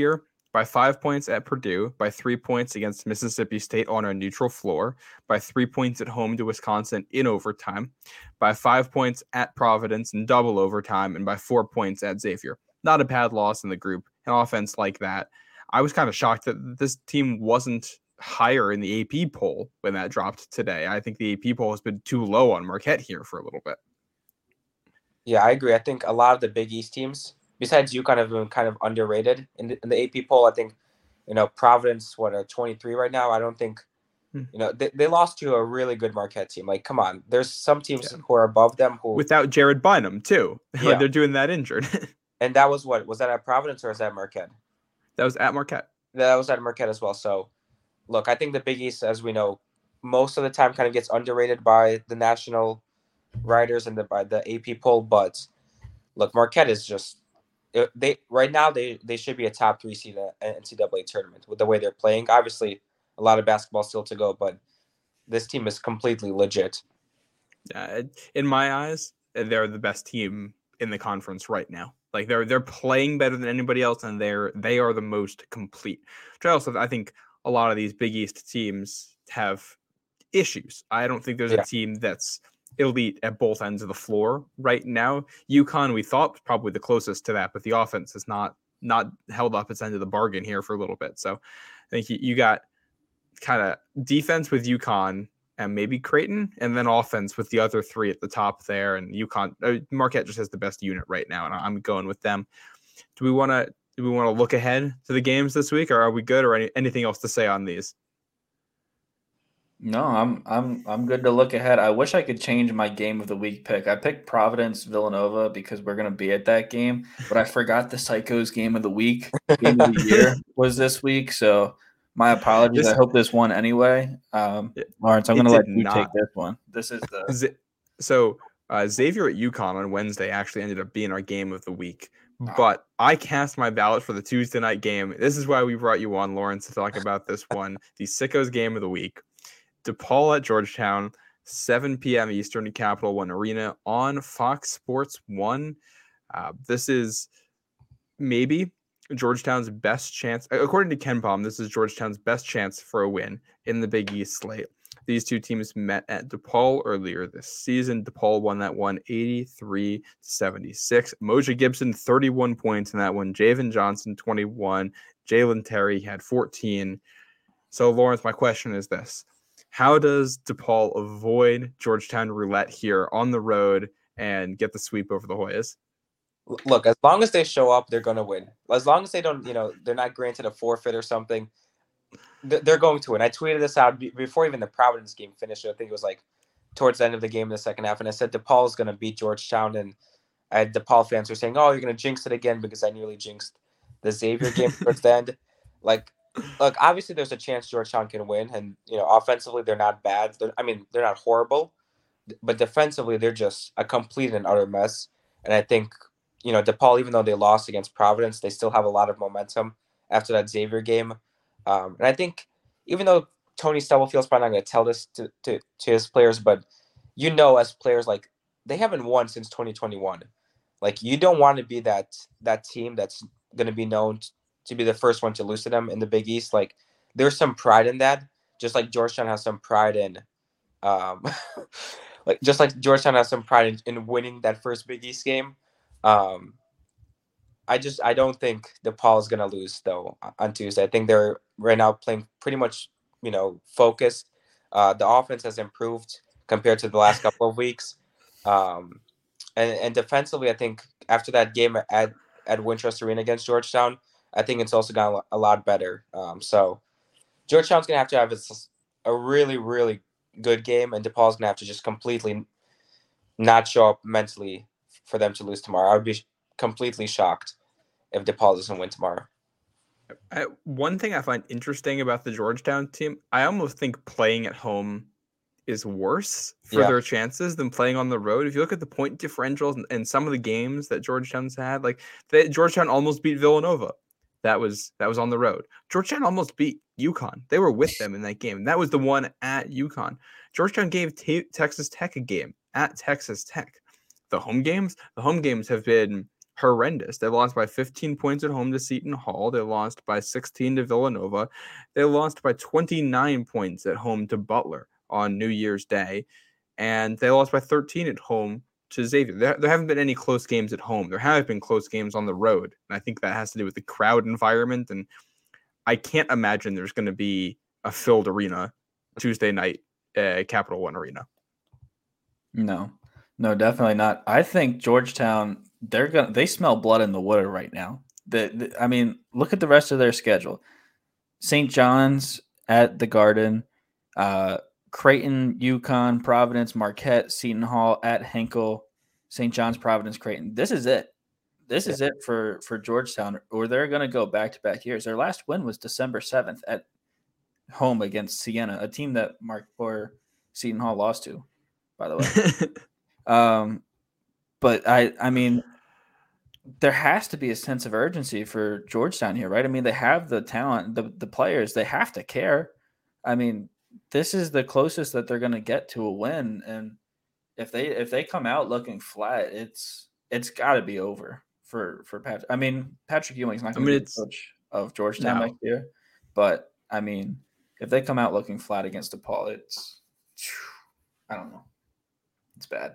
by five points at Purdue, by three points against Mississippi State on a neutral floor, by three points at home to Wisconsin in overtime, by five points at Providence in double overtime, and by four points at Xavier. Not a bad loss in the group. An offense like that. I was kind of shocked that this team wasn't higher in the A P poll when that dropped today. I think the A P poll has been too low on Marquette here for a little bit. Yeah, I agree. I think a lot of the Big East teams, besides UConn, have been kind of underrated in the, in the A P poll. I think, you know, Providence, what, are twenty-three right now? I don't think, hmm. you know, they, they lost to a really good Marquette team. Like, come on. There's some teams yeah. who are above them. who Without Jared Bynum, too. Yeah. They're doing that injured. And that was what? Was that at Providence or was that Marquette? That was at Marquette. That was at Marquette as well. So, look, I think the Big East, as we know, most of the time kind of gets underrated by the national writers and the, by the A P poll. But, look, Marquette is just – they right now they, they should be a top three seed in the N C double A tournament with the way they're playing. Obviously, a lot of basketball still to go, but this team is completely legit. Uh, in my eyes, they're the best team in the conference right now. Like they're they're playing better than anybody else, and they're they are the most complete. Which I also I think a lot of these Big East teams have issues. I don't think there's yeah. a team that's elite at both ends of the floor right now. UConn, we thought, was probably the closest to that, but the offense has not not held up its end of the bargain here for a little bit. So I think you, you got kind of defense with UConn and maybe Creighton, and then offense with the other three at the top there. And UConn, uh, Marquette just has the best unit right now, and I'm going with them. Do we want to do we want to look ahead to the games this week, or are we good? Or any, anything else to say on these? No, I'm I'm I'm good to look ahead. I wish I could change my game of the week pick. I picked Providence Villanova because we're gonna be at that game, but I forgot the Psychos game of the week, game of the year was this week. So my apologies. This, I hope this won anyway. Um, Lawrence, I'm going to let you not. take this one. This is the so uh, Xavier at UConn on Wednesday actually ended up being our game of the week. Oh. But I cast my ballot for the Tuesday night game. This is why we brought you on, Lawrence, to talk about this one. The Sickos game of the week. DePaul at Georgetown, seven p.m. Eastern at Capital One Arena on Fox Sports One. Uh, this is maybe Georgetown's best chance, according to KenPom, this is Georgetown's best chance for a win in the Big East slate. These two teams met at DePaul earlier this season. DePaul won that one eighty-three to seventy-six. Moja Gibson, thirty-one points in that one. Javen Johnson, twenty-one. Jalen Terry had fourteen. So, Lawrence, my question is this. How does DePaul avoid Georgetown roulette here on the road and get the sweep over the Hoyas? Look, as long as they show up, they're going to win. As long as they don't, you know, they're not granted a forfeit or something, they're going to win. I tweeted this out before even the Providence game finished. I think it was like towards the end of the game in the second half. And I said DePaul is going to beat Georgetown. And I had DePaul fans who were saying, oh, you're going to jinx it again because I nearly jinxed the Xavier game towards the end. Like, look, obviously there's a chance Georgetown can win. And, you know, offensively, they're not bad. They're, I mean, they're not horrible. But defensively, they're just a complete and utter mess. And I think, you know, DePaul, even though they lost against Providence, they still have a lot of momentum after that Xavier game. Um, and I think even though Tony Stubblefield's probably not going to tell this to, to, to his players, but you know, as players, like, they haven't won since twenty twenty-one. Like, you don't want to be that that team that's going to be known t- to be the first one to lose to them in the Big East. Like, there's some pride in that, just like Georgetown has some pride in um, – like just like Georgetown has some pride in, in winning that first Big East game. Um, I just I don't think DePaul is gonna lose though on Tuesday. I think they're right now playing pretty much, you know, focused. Uh, the offense has improved compared to the last couple of weeks, um, and and defensively, I think after that game at at Wintrust Arena against Georgetown, I think it's also gotten a lot better. Um, so Georgetown's gonna have to have a really really good game, and DePaul's gonna have to just completely not show up mentally for them to lose tomorrow. I would be completely shocked if DePaul doesn't win tomorrow. I, one thing I find interesting about the Georgetown team, I almost think playing at home is worse for yeah. their chances than playing on the road. If you look at the point differentials and, and some of the games that Georgetown's had, like they, Georgetown almost beat Villanova. That was that was on the road. Georgetown almost beat UConn. They were with them in that game. That was the one at UConn. Georgetown gave t- Texas Tech a game at Texas Tech. The home games, the home games have been horrendous. They lost by fifteen points at home to Seton Hall. They lost by sixteen to Villanova. They lost by twenty-nine points at home to Butler on New Year's Day. And they lost by thirteen at home to Xavier. There, there haven't been any close games at home. There have been close games on the road. And I think that has to do with the crowd environment. And I can't imagine there's going to be a filled arena Tuesday night at Capital One Arena. No, no, definitely not. I think Georgetown, they're gonna they smell blood in the water right now. The, the I mean, look at the rest of their schedule. Saint John's at the Garden, uh, Creighton, UConn, Providence, Marquette, Seton Hall, at Henkel, Saint John's, Providence, Creighton. This is it. This is it for, for Georgetown, or they're going to go back-to-back years. Their last win was December seventh at home against Siena, a team that Mark or Seton Hall lost to, by the way. um, but, I, I mean, there has to be a sense of urgency for Georgetown here, right? I mean, they have the talent, the, the players. They have to care. I mean, this is the closest that they're going to get to a win, and if they if they come out looking flat, it's it's got to be over. For for Patrick, I mean Patrick Ewing's not going to I mean, be the coach of Georgetown no. next year, but I mean if they come out looking flat against DePaul, it's I don't know, it's bad.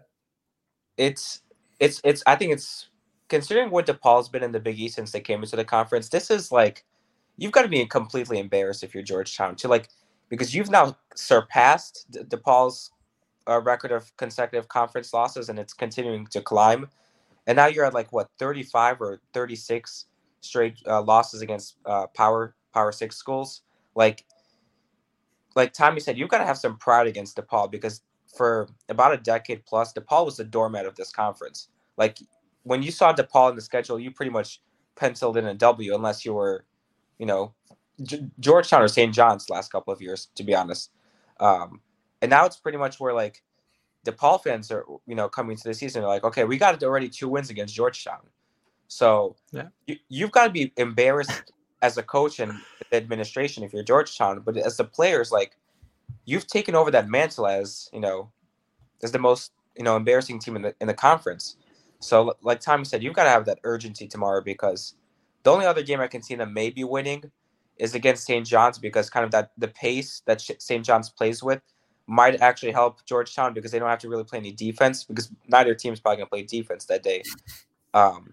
It's it's it's I think it's considering what DePaul's been in the Big East since they came into the conference. This is like you've got to be completely embarrassed if you're Georgetown to like because you've now surpassed De- DePaul's uh, record of consecutive conference losses, and it's continuing to climb. And now you're at like what thirty-five or thirty-six straight uh, losses against uh, power power six schools. Like, like Tommy said, you've got to have some pride against DePaul because for about a decade plus, DePaul was the doormat of this conference. Like when you saw DePaul in the schedule, you pretty much penciled in a W unless you were, you know, G- Georgetown or Saint John's last couple of years, to be honest. Um, and now it's pretty much where like. DePaul fans are, you know, coming to the season. They're like, okay, we got already two wins against Georgetown. So yeah. you, you've got to be embarrassed as a coach and the administration if you're Georgetown. But as the players, like, you've taken over that mantle as, you know, as the most, you know, embarrassing team in the in the conference. So like Tommy said, you've got to have that urgency tomorrow because the only other game I can see them maybe winning is against Saint John's because kind of that the pace that Saint John's plays with might actually help Georgetown because they don't have to really play any defense because neither team is probably going to play defense that day. Um,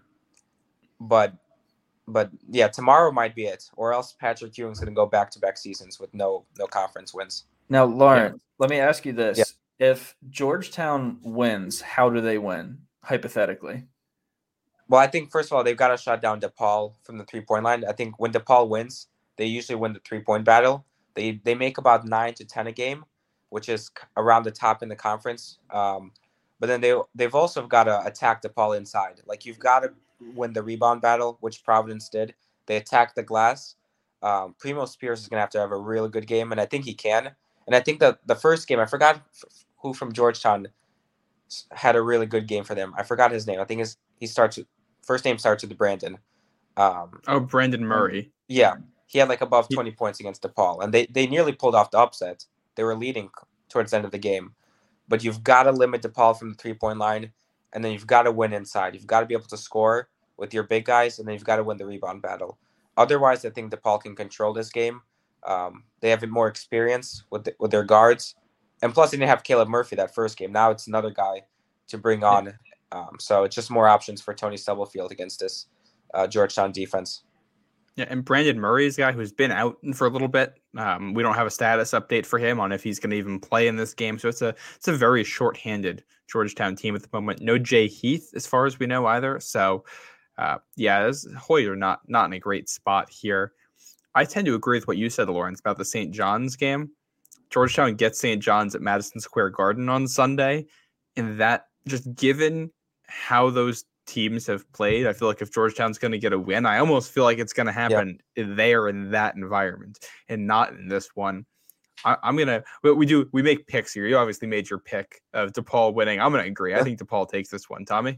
but, but yeah, tomorrow might be it, or else Patrick Ewing's going to go back-to-back seasons with no no conference wins. Now, Lauren, yeah. let me ask you this: yeah. If Georgetown wins, how do they win hypothetically? Well, I think first of all they've got to shut down DePaul from the three-point line. I think when DePaul wins, they usually win the three-point battle. They they make about nine to ten a game, which is around the top in the conference. Um, but then they, they've also got to attack DePaul inside. Like, you've got to win the rebound battle, which Providence did. They attacked the glass. Um, Primo Spears is going to have to have a really good game, and I think he can. And I think that the first game, I forgot who from Georgetown had a really good game for them. I forgot his name. I think his he starts with, first name starts with the Brandon. Um, oh, Brandon Murray. Yeah. He had, like, above twenty he, points against DePaul, and they, they nearly pulled off the upset. They were leading towards the end of the game. But you've got to limit DePaul from the three-point line, and then you've got to win inside. You've got to be able to score with your big guys, and then you've got to win the rebound battle. Otherwise, I think DePaul can control this game. Um, they have more experience with the, with their guards. And plus, they didn't have Caleb Murphy that first game. Now it's another guy to bring on. Um, so it's just more options for Tony Stubblefield against this uh, Georgetown defense. Yeah, and Brandon Murray is a guy who's been out for a little bit. Um, we don't have a status update for him on if he's going to even play in this game. So it's a it's a very short-handed Georgetown team at the moment. No Jay Heath, as far as we know, either. So, uh, yeah, Hoyer not not in a great spot here. I tend to agree with what you said, Lawrence, about the Saint John's game. Georgetown gets Saint John's at Madison Square Garden on Sunday, and that just given how those teams have played, I feel like if Georgetown's going to get a win, I almost feel like it's going to happen yep. there in that environment and not in this one. I, I'm going to, we do, we make picks here. You obviously made your pick of DePaul winning. I'm going to agree. I think DePaul takes this one. Tommy?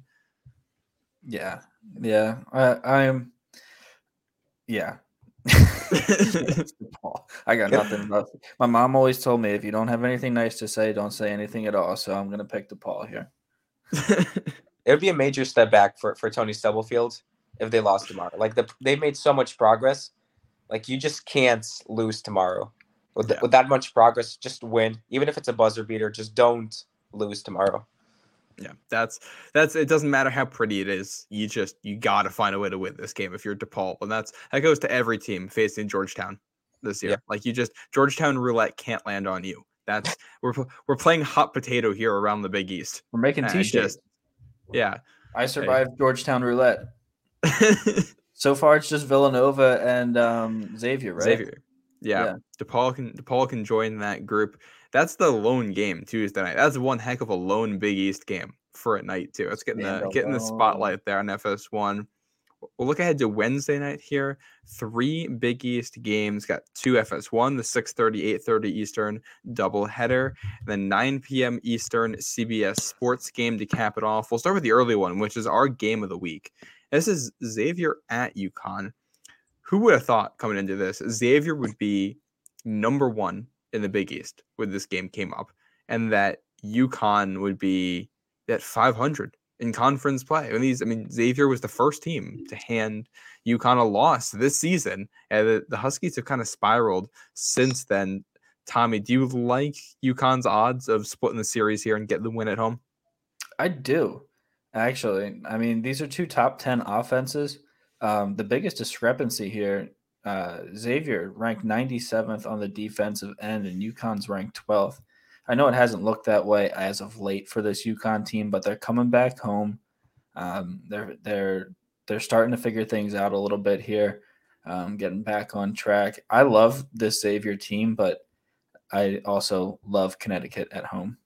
Yeah. Yeah. I am. Yeah. I got nothing about it. My mom always told me if you don't have anything nice to say, don't say anything at all. So I'm going to pick DePaul here. it would be a major step back for, for Tony Stubblefield if they lost tomorrow. Like the they made so much progress. Like you just can't lose tomorrow. With, Yeah. with that much progress, just win. Even if it's a buzzer beater, just don't lose tomorrow. Yeah, that's that's it. Doesn't matter how pretty it is. You just you got to find a way to win this game if you're DePaul, and that's that goes to every team facing Georgetown this year. Yeah. Like you just Georgetown roulette can't land on you. That's we're we're playing hot potato here around the Big East. We're making And t-shirts. just- Yeah, I survived Georgetown roulette. So far, it's just Villanova and um, Xavier, right? Xavier. Yeah. Yeah. DePaul can DePaul can join that group. That's the lone game Tuesday night. That's one heck of a lone Big East game for a night too. It's getting the Stand getting the alone. spotlight there on F S one. We'll look ahead to Wednesday night here. Three Big East games. Got two F S one, the six thirty, eight thirty Eastern doubleheader, and then nine p.m. Eastern C B S Sports game to cap it off. We'll start with the early one, which is our game of the week. This is Xavier at UConn. Who would have thought coming into this, Xavier would be number one in the Big East when this game came up, and that UConn would be at five hundred in conference play. And these, I mean, Xavier was the first team to hand UConn a loss this season, and the, the Huskies have kind of spiraled since then. Tommy, do you like UConn's odds of splitting the series here and getting the win at home? I do, actually. I mean, these are two top ten offenses. Um, the biggest discrepancy here, uh, Xavier ranked ninety-seventh on the defensive end, and UConn's ranked twelfth. I know it hasn't looked that way as of late for this UConn team, but they're coming back home. Um, they're they're they're starting to figure things out a little bit here, um, getting back on track. I love this Xavier team, but I also love Connecticut at home.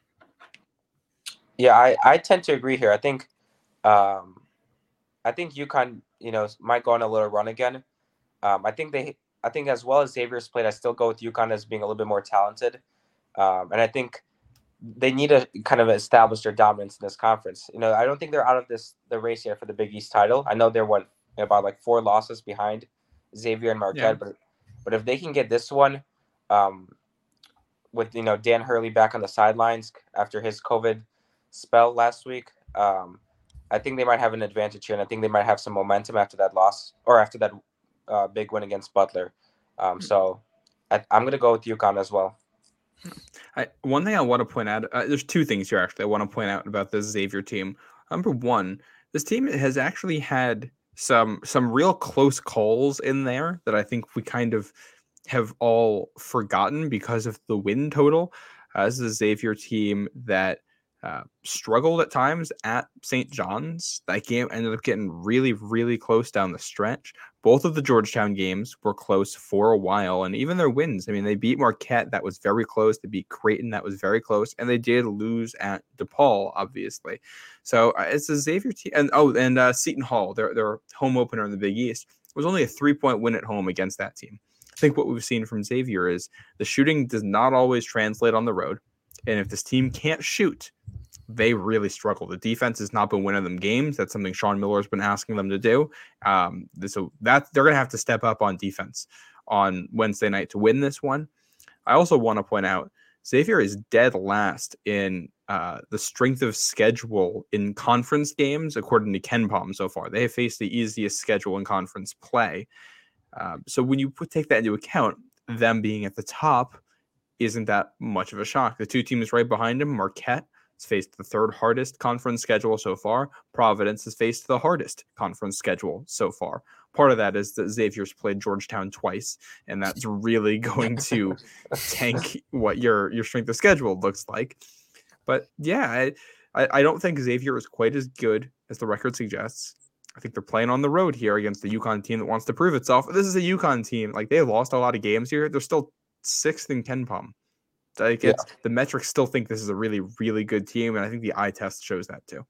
Yeah, I, I tend to agree here. I think, um, I think UConn, you know, might go on a little run again. Um, I think they, I think as well as Xavier's played, I still go with UConn as being a little bit more talented. Um, and I think they need to kind of establish their dominance in this conference. You know, I don't think they're out of this the race yet for the Big East title. I know they're what about like four losses behind Xavier and Marquette, Yeah. but but if they can get this one, um, with you know Dan Hurley back on the sidelines after his COVID spell last week, um, I think they might have an advantage here, and I think they might have some momentum after that loss or after that uh, big win against Butler. Um, so I, I'm going to go with UConn as well. I, one thing I want to point out, uh, there's two things here actually I want to point out about this Xavier team. Number one, this team has actually had some some real close calls in there that I think we kind of have all forgotten because of the win total. Uh, this is a Xavier team that uh, struggled at times at Saint John's. That game ended up getting really, really close down the stretch. Both of the Georgetown games were close for a while, and even their wins. I mean, they beat Marquette. That was very close. They beat Creighton. That was very close. And they did lose at DePaul, obviously. So uh, it's a Xavier team. And oh, and uh, Seton Hall, their, their home opener in the Big East, was only a three-point win at home against that team. I think what we've seen from Xavier is the shooting does not always translate on the road. And if this team can't shoot, they really struggle. The defense has not been winning them games. That's something Sean Miller has been asking them to do. Um, so that they're going to have to step up on defense on Wednesday night to win this one. I also want to point out Xavier is dead last in uh, the strength of schedule in conference games, according to KenPom so far. They have faced the easiest schedule in conference play. Um, so when you put, take that into account, them being at the top isn't that much of a shock. The two teams right behind them, Marquette, has faced the third hardest conference schedule so far. Providence has faced the hardest conference schedule so far. Part of that is that Xavier's played Georgetown twice, and that's really going to tank what your your strength of schedule looks like. But yeah, I, I, I don't think Xavier is quite as good as the record suggests. I think they're playing on the road here against the UConn team that wants to prove itself. This is a UConn team. Like, they lost a lot of games here. They're still sixth in KenPom. Like it's yeah. The metrics still think this is a really, really good team, and I think the eye test shows that too.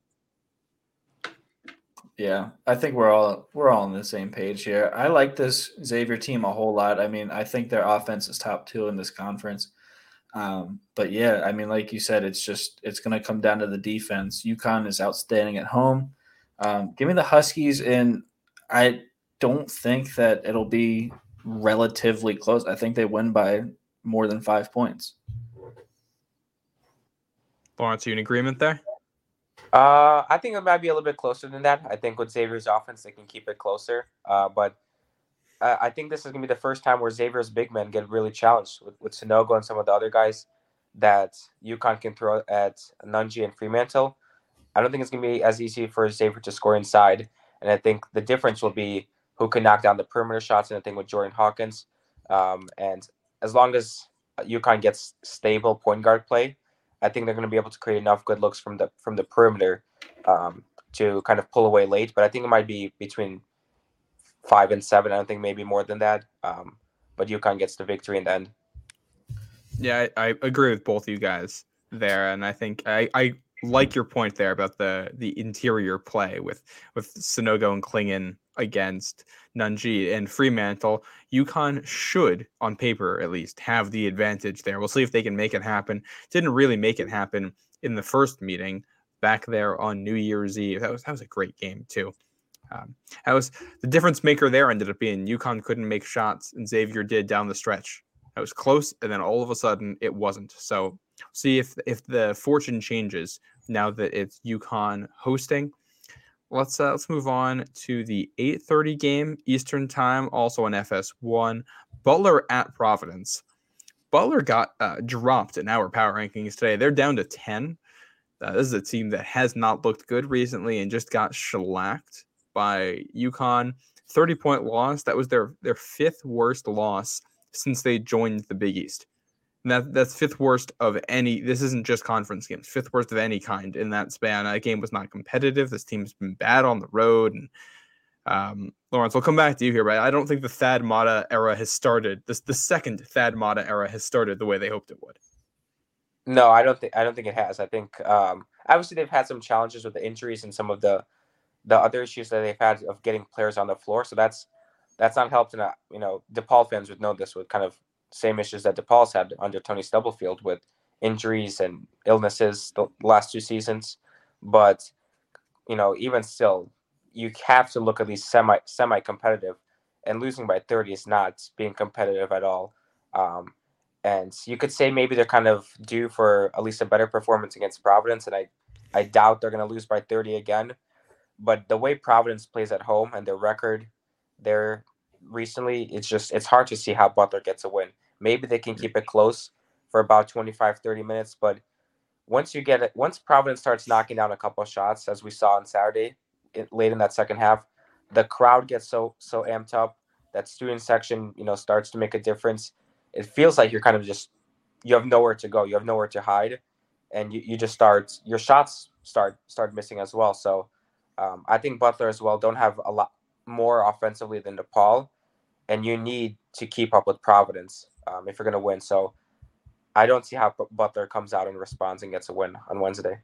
Yeah, I think we're all we're all on the same page here. I like this Xavier team a whole lot. I mean, I think their offense is top two in this conference. Um, but yeah, I mean, like you said, it's just it's going to come down to the defense. UConn is outstanding at home. Um, give me the Huskies, and I don't think that it'll be relatively close. I think they win by more than five points. Lawrence, are you in agreement there? Uh, I think it might be a little bit closer than that. I think with Xavier's offense, they can keep it closer. Uh, but I, I think this is gonna be the first time where Xavier's big men get really challenged with with Sonogo and some of the other guys that UConn can throw at Nunji and Fremantle. I don't think it's going to be as easy for Xavier to score inside. And I think the difference will be who can knock down the perimeter shots. And I think with Jordan Hawkins. Um, and as long as UConn gets stable point guard play, I think they're going to be able to create enough good looks from the from the perimeter um, to kind of pull away late. But I think it might be between five and seven. I don't think maybe more than that. Um, but UConn gets the victory in the end. Yeah, I, I agree with both of you guys there, and I think I, I like your point there about the the interior play with with Sonogo and Klingon against Nunji and Fremantle. UConn should, on paper at least, have the advantage there. We'll see if they can make it happen. Didn't really make it happen in the first meeting back there on New Year's Eve. That was that was a great game too. Um, that was the difference maker there. Ended up being UConn couldn't make shots, and Xavier did down the stretch. It was close, and then all of a sudden it wasn't. So see if if the fortune changes now that it's UConn hosting. Let's uh, let's move on to the eight thirty game Eastern time, also on F S one. Butler at Providence. Butler got uh, dropped in our power rankings today. They're down to ten. Uh, this is a team that has not looked good recently and just got shellacked by UConn. thirty-point loss. That was their their fifth worst loss since they joined the Big East. And that that's fifth worst of any. This isn't just conference games. Fifth worst of any kind in that span. That game was not competitive. This team's been bad on the road. And um, Lawrence, we'll come back to you here, but I don't think the Thad Matta era has started. This the second Thad Matta era has started the way they hoped it would. No, I don't think I don't think it has. I think um, obviously they've had some challenges with the injuries and some of the the other issues that they've had of getting players on the floor. So that's that's not helped. And, you know, DePaul fans would know this with kind of same issues that DePaul's had under Tony Stubblefield with injuries and illnesses the last two seasons. But, you know, even still, you have to look at least semi semi competitive, and losing by thirty is not being competitive at all. Um, and you could say maybe they're kind of due for at least a better performance against Providence. And I, I doubt they're going to lose by thirty again. But the way Providence plays at home and their record there recently, it's just it's hard to see how Butler gets a win. Maybe they can keep it close for about twenty-five, thirty minutes, but once you get it, once Providence starts knocking down a couple of shots, as we saw on Saturday, it, late in that second half, the crowd gets so so amped up. That student section, you know, starts to make a difference. It feels like you're kind of just you have nowhere to go, you have nowhere to hide, and you, you just start your shots start start missing as well. So um, I think Butler as well don't have a lot more offensively than DePaul, and you need to keep up with Providence um, if you're going to win. So I don't see how Butler comes out and responds and gets a win on Wednesday.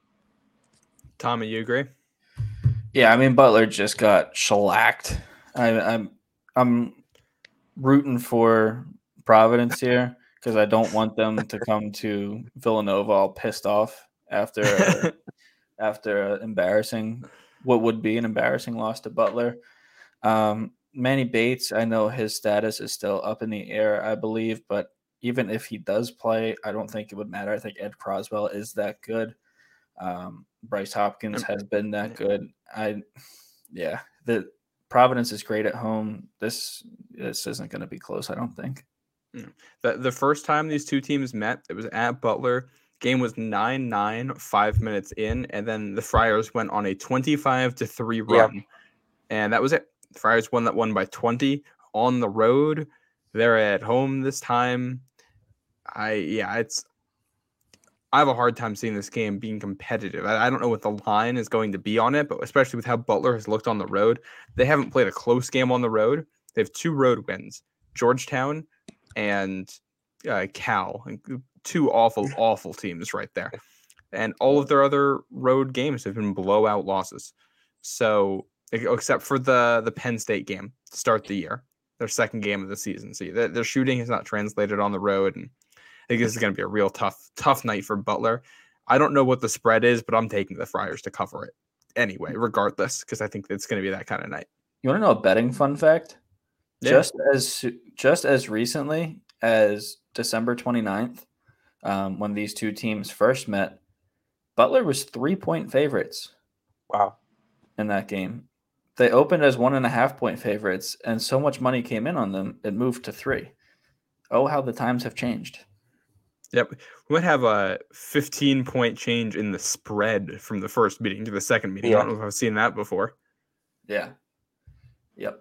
Tommy, you agree? Yeah, I mean Butler just got shellacked. I, I'm I'm rooting for Providence here because I don't want them to come to Villanova all pissed off after uh, after uh, embarrassing what would be an embarrassing loss to Butler. Um, Manny Bates, I know his status is still up in the air, I believe, but even if he does play, I don't think it would matter. I think Ed Croswell is that good. Um, Bryce Hopkins has been that good. I, yeah, the Providence is great at home. This this isn't going to be close, I don't think. The the first time these two teams met, it was at Butler. Game was nine nine, five minutes in, and then the Friars went on a twenty-five to three run, yeah. And that was it. The Friars won that one by twenty on the road. They're at home this time. I yeah, it's. I have a hard time seeing this game being competitive. I, I don't know what the line is going to be on it, but especially with how Butler has looked on the road, they haven't played a close game on the road. They have two road wins: Georgetown and uh, Cal. Two awful, awful teams right there. And all of their other road games have been blowout losses. So, except for the the Penn State game to start the year, their second game of the season. See, their, their shooting has not translated on the road, and I think this is going to be a real tough, tough night for Butler. I don't know what the spread is, but I'm taking the Friars to cover it anyway, regardless, because I think it's going to be that kind of night. You want to know a betting fun fact? Yeah. Just as just as recently as December twenty-ninth, um, when these two teams first met, Butler was three-point favorites. Wow. In that game. They opened as one and a half point favorites, and so much money came in on them, it moved to three. Oh, how the times have changed. Yep. We might have a fifteen-point change in the spread from the first meeting to the second meeting. Yeah. I don't know if I've seen that before. Yeah. Yep.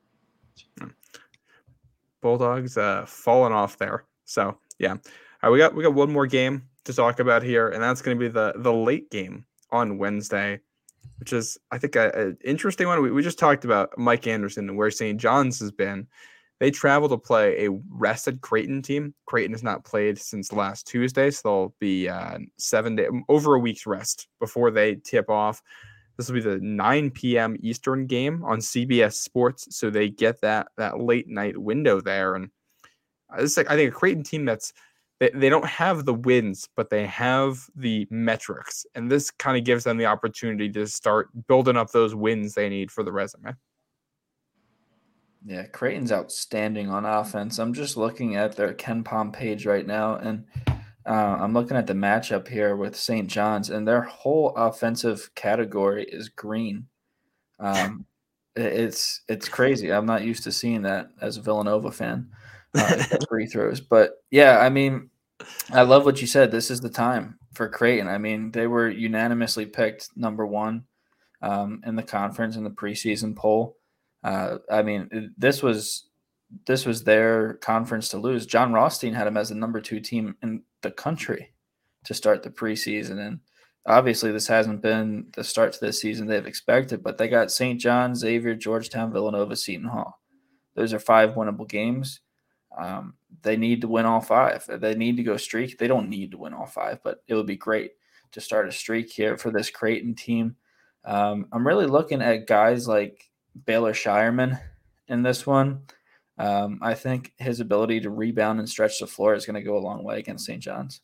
Bulldogs uh, falling off there. So, yeah. All right, we got we got one more game to talk about here, and that's going to be the, the late game on Wednesday, which is, I think, an interesting one. We, we just talked about Mike Anderson and where Saint John's has been. They travel to play a rested Creighton team. Creighton has not played since last Tuesday, so they'll be uh, seven day, over a week's rest before they tip off. This will be the nine p.m. Eastern game on C B S Sports, so they get that that late night window there. And this, I think, a Creighton team that's They, they don't have the wins, but they have the metrics. And this kind of gives them the opportunity to start building up those wins they need for the resume. Yeah, Creighton's outstanding on offense. I'm just looking at their KenPom page right now, and uh, I'm looking at the matchup here with Saint John's, and their whole offensive category is green. Um, it's it's crazy. I'm not used to seeing that as a Villanova fan. Uh, free throws. But yeah, I mean, I love what you said. This is the time for Creighton. I mean, they were unanimously picked number one um, in the conference in the preseason poll. Uh, I mean, this was this was their conference to lose. John Rothstein had them as the number two team in the country to start the preseason, and obviously this hasn't been the start to this season they've expected. But they got Saint John, Xavier, Georgetown, Villanova, Seton Hall. Those are five winnable games. Um, they need to win all five. They need to go streak. They don't need to win all five, but it would be great to start a streak here for this Creighton team. Um, I'm really looking at guys like Baylor Shireman in this one. Um, I think his ability to rebound and stretch the floor is going to go a long way against Saint John's.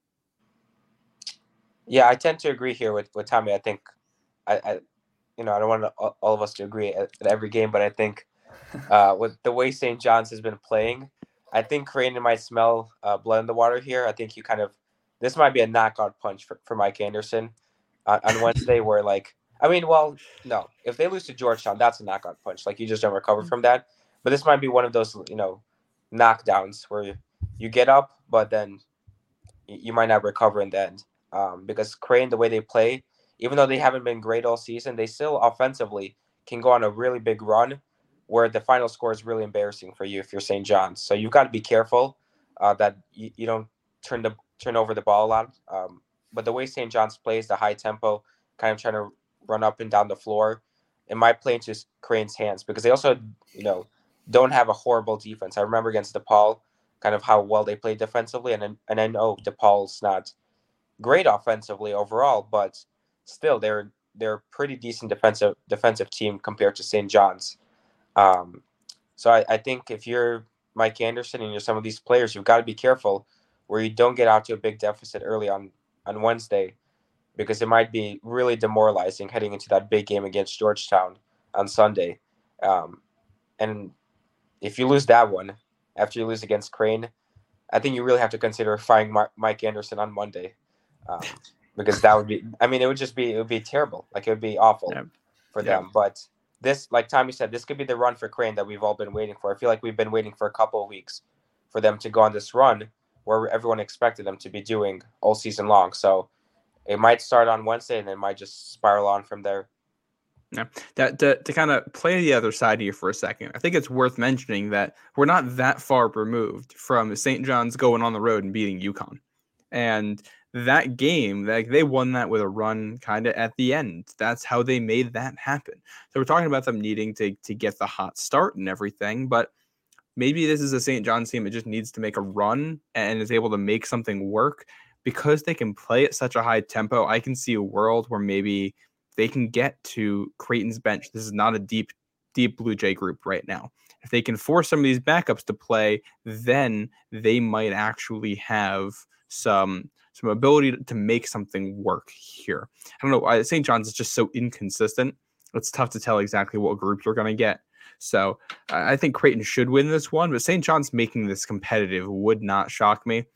Yeah, I tend to agree here with, with Tommy. I think, I, I, you know, I don't want all of us to agree at, at every game, but I think uh, with the way Saint John's has been playing, I think Creighton might smell uh, blood in the water here. I think you kind of, this might be a knockout punch for, for Mike Anderson on, on Wednesday where like, I mean, well, no, if they lose to Georgetown, that's a knockout punch. Like you just don't recover from that. But this might be one of those, you know, knockdowns where you, you get up, but then you, you might not recover in the end. Um, because Creighton, the way they play, even though they haven't been great all season, they still offensively can go on a really big run where the final score is really embarrassing for you if you're Saint John's. So you've got to be careful uh, that you, you don't turn the turn over the ball a lot. Um, but the way Saint John's plays, the high tempo, kind of trying to run up and down the floor, it might play into Creighton's hands because they also, you know, don't have a horrible defense. I remember against DePaul, kind of how well they played defensively, and and I know DePaul's not great offensively overall, but still they're they're a pretty decent defensive defensive team compared to Saint John's. Um, so I, I think if you're Mike Anderson and you're some of these players, you've got to be careful where you don't get out to a big deficit early on, on Wednesday, because it might be really demoralizing heading into that big game against Georgetown on Sunday. Um, and if you lose that one after you lose against Creighton, I think you really have to consider firing Mar- Mike Anderson on Monday, um, because that would be, I mean, it would just be, it would be terrible. Like it would be awful yeah. for yeah. them. But this, like Tommy said, this could be the run for Creighton that we've all been waiting for. I feel like we've been waiting for a couple of weeks for them to go on this run where everyone expected them to be doing all season long. So it might start on Wednesday and it might just spiral on from there. Yeah, that to, to kind of play the other side here for a second, I think it's worth mentioning that we're not that far removed from Saint John's going on the road and beating UConn. And that game, like they won that with a run kind of at the end. That's how they made that happen. So we're talking about them needing to to get the hot start and everything, but maybe this is a Saint John's team that just needs to make a run and is able to make something work because they can play at such a high tempo. I can see a world where maybe they can get to Creighton's bench. This is not a deep, deep Blue Jay group right now. If they can force some of these backups to play, then they might actually have some some ability to make something work here. I don't know. Saint John's is just so inconsistent. It's tough to tell exactly what group you're going to get. So I think Creighton should win this one, but Saint John's making this competitive would not shock me.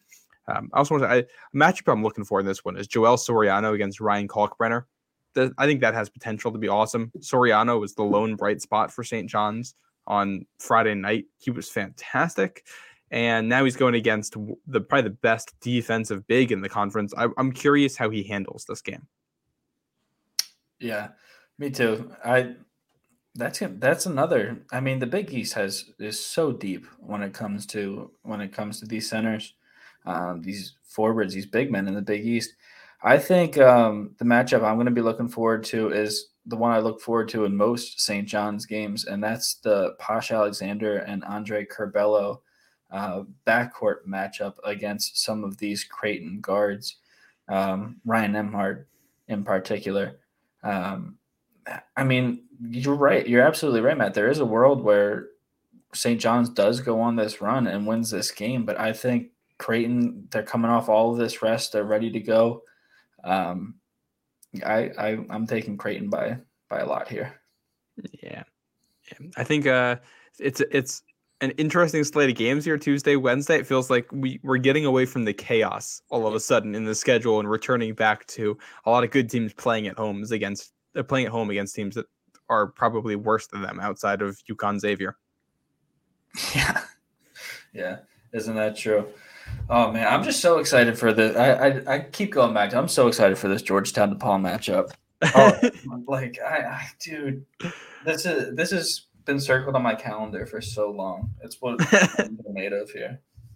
Um, I also want to I, a matchup I'm looking for in this one is Joel Soriano against Ryan Kalkbrenner. The, I think that has potential to be awesome. Soriano was the lone bright spot for Saint John's on Friday night. He was fantastic. And now he's going against the probably the best defensive big in the conference. I, I'm curious how he handles this game. Yeah, me too. I that's that's another. I mean, the Big East has is so deep when it comes to when it comes to these centers, um, these forwards, these big men in the Big East. I think um, the matchup I'm going to be looking forward to is the one I look forward to in most Saint John's games, and that's the Posh Alexander and Andre Curbelo uh, backcourt matchup against some of these Creighton guards, um, Ryan Nembhard in particular. Um, I mean, you're right. You're absolutely right, Matt. There is a world where Saint John's does go on this run and wins this game, but I think Creighton, they're coming off all of this rest. They're ready to go. Um, I, I I'm taking Creighton by by a lot here. Yeah, yeah. I think uh, it's it's an interesting slate of games here. Tuesday, Wednesday. It feels like we we're getting away from the chaos all of a sudden in the schedule and returning back to a lot of good teams playing at homes against uh, playing at home against teams that are probably worse than them outside of UConn Xavier. Yeah, yeah. Isn't that true? Oh man, I'm just so excited for the. I I, I keep going back to. I'm so excited for this Georgetown DePaul matchup. Oh, like I, I, dude, this is this has been circled on my calendar for so long. It's what I'm made of here.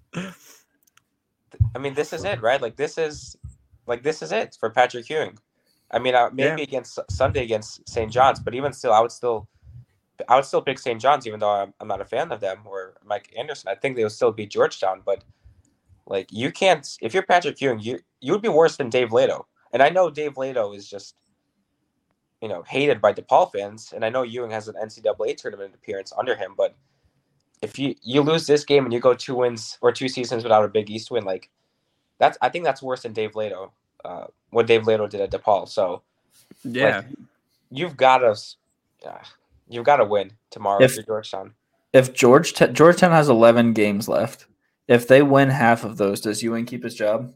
I mean, this is it, right? Like this is, like this is it for Patrick Ewing. I mean, uh, maybe yeah. against Sunday against Saint John's, but even still, I would still, I would still pick Saint John's, even though I'm, I'm not a fan of them or Mike Anderson. I think they would still beat Georgetown, but like you can't. If you're Patrick Ewing, you you would be worse than Dave Leto, and I know Dave Leto is just, you know, hated by DePaul fans, and I know Ewing has an N C double A tournament appearance under him, but if you, you lose this game and you go two wins or two seasons without a Big East win, like that's I think that's worse than Dave Leto, uh, what Dave Leto did at DePaul. So yeah, like, you've got to uh, you've got to win tomorrow if, for Georgetown. If George Georgetown has eleven games left, if they win half of those, does Ewing keep his job?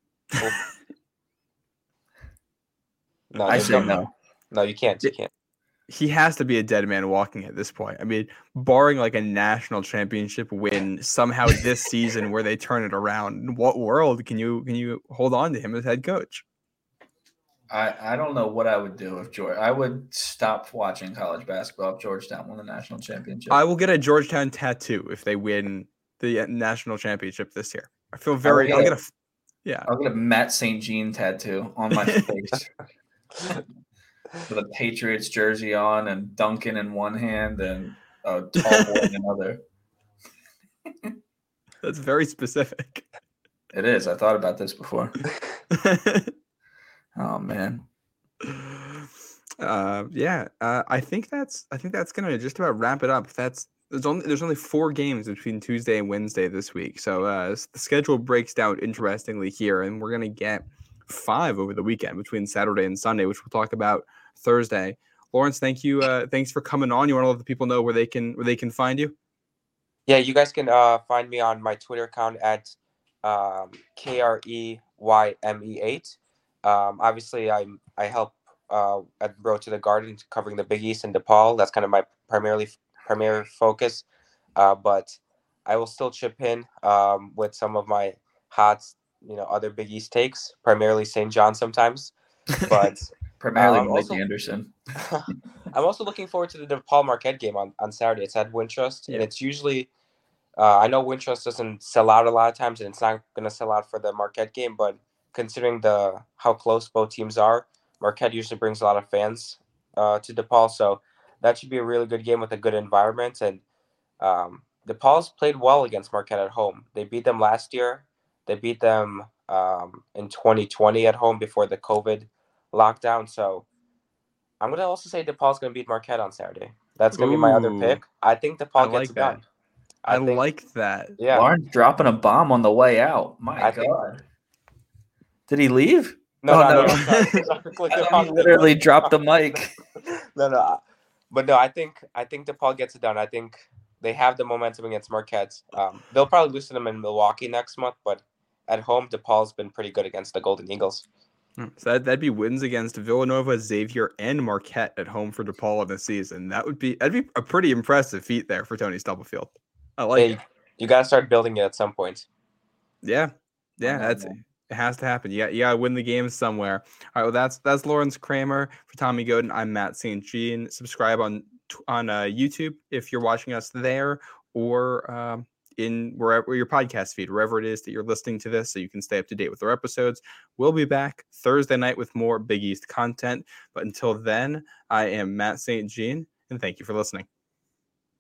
No, I say no. no. No, you can't. You can't. He has to be a dead man walking at this point. I mean, barring like a national championship win somehow this season where they turn it around, in what world can you can you hold on to him as head coach? I, I don't know what I would do if George. I would stop watching college basketball if Georgetown won the national championship. I will get a Georgetown tattoo if they win the national championship this year. I feel very. I'll get a. Yeah. I'll get a Matt Saint Jean tattoo on my face. With a Patriots jersey on and Duncan in one hand and a tall boy in another. That's very specific. It is. I thought about this before. Oh man. Uh, yeah. Uh, I think that's. I think that's gonna just about wrap it up. That's there's only there's only four games between Tuesday and Wednesday this week, so uh, the schedule breaks down interestingly here, and we're gonna get five over the weekend between Saturday and Sunday, which we'll talk about Thursday. Lawrence, thank you. Uh, thanks for coming on. You want to let the people know where they can where they can find you? Yeah, you guys can uh, find me on my Twitter account at um, K R E Y M E eight. Um, obviously, I I help uh, at Road to the Garden covering the Big East and DePaul. That's kind of my primarily primary focus. Uh, but I will still chip in um, with some of my hot, you know, other Big East takes, primarily Saint John sometimes. But primarily um, Mike also, Anderson. I'm also looking forward to the DePaul Marquette game on, on Saturday. It's at Wintrust, yeah. and it's usually uh, I know Wintrust doesn't sell out a lot of times, and it's not going to sell out for the Marquette game. But considering the how close both teams are, Marquette usually brings a lot of fans uh, to DePaul, so that should be a really good game with a good environment. And um, DePaul's played well against Marquette at home. They beat them last year. They beat them um, in twenty twenty at home before the COVID lockdown. So I'm going to also say DePaul's going to beat Marquette on Saturday. That's going to be my other pick. I think DePaul I gets like it that. done. I, I think, like that. Yeah. Lawrence dropping a bomb on the way out. My I God. think, Did he leave? no, Oh, no, no. no. Sorry. Sorry. I thought he literally dropped the mic. no, no. But no, I think I think DePaul gets it done. I think they have the momentum against Marquette. Um, they'll probably lose to them in Milwaukee next month, but at home, DePaul's been pretty good against the Golden Eagles. So that, that'd be wins against Villanova, Xavier, and Marquette at home for DePaul in the season. That would be that'd be a pretty impressive feat there for Tony Stubblefield. I like Hey, it. you got to start building it at some point. Yeah, yeah, know, that's man. it has to happen. You got you got to win the game somewhere. All right, well that's that's Lawrence Kramer for Tommy Godin. I'm Matt Saint Jean. Subscribe on on uh, YouTube if you're watching us there, or um, in wherever your podcast feed, wherever it is that you're listening to this, so you can stay up to date with our episodes. We'll be back Thursday night with more Big East content. But until then, I am Matt Saint Jean, and thank you for listening.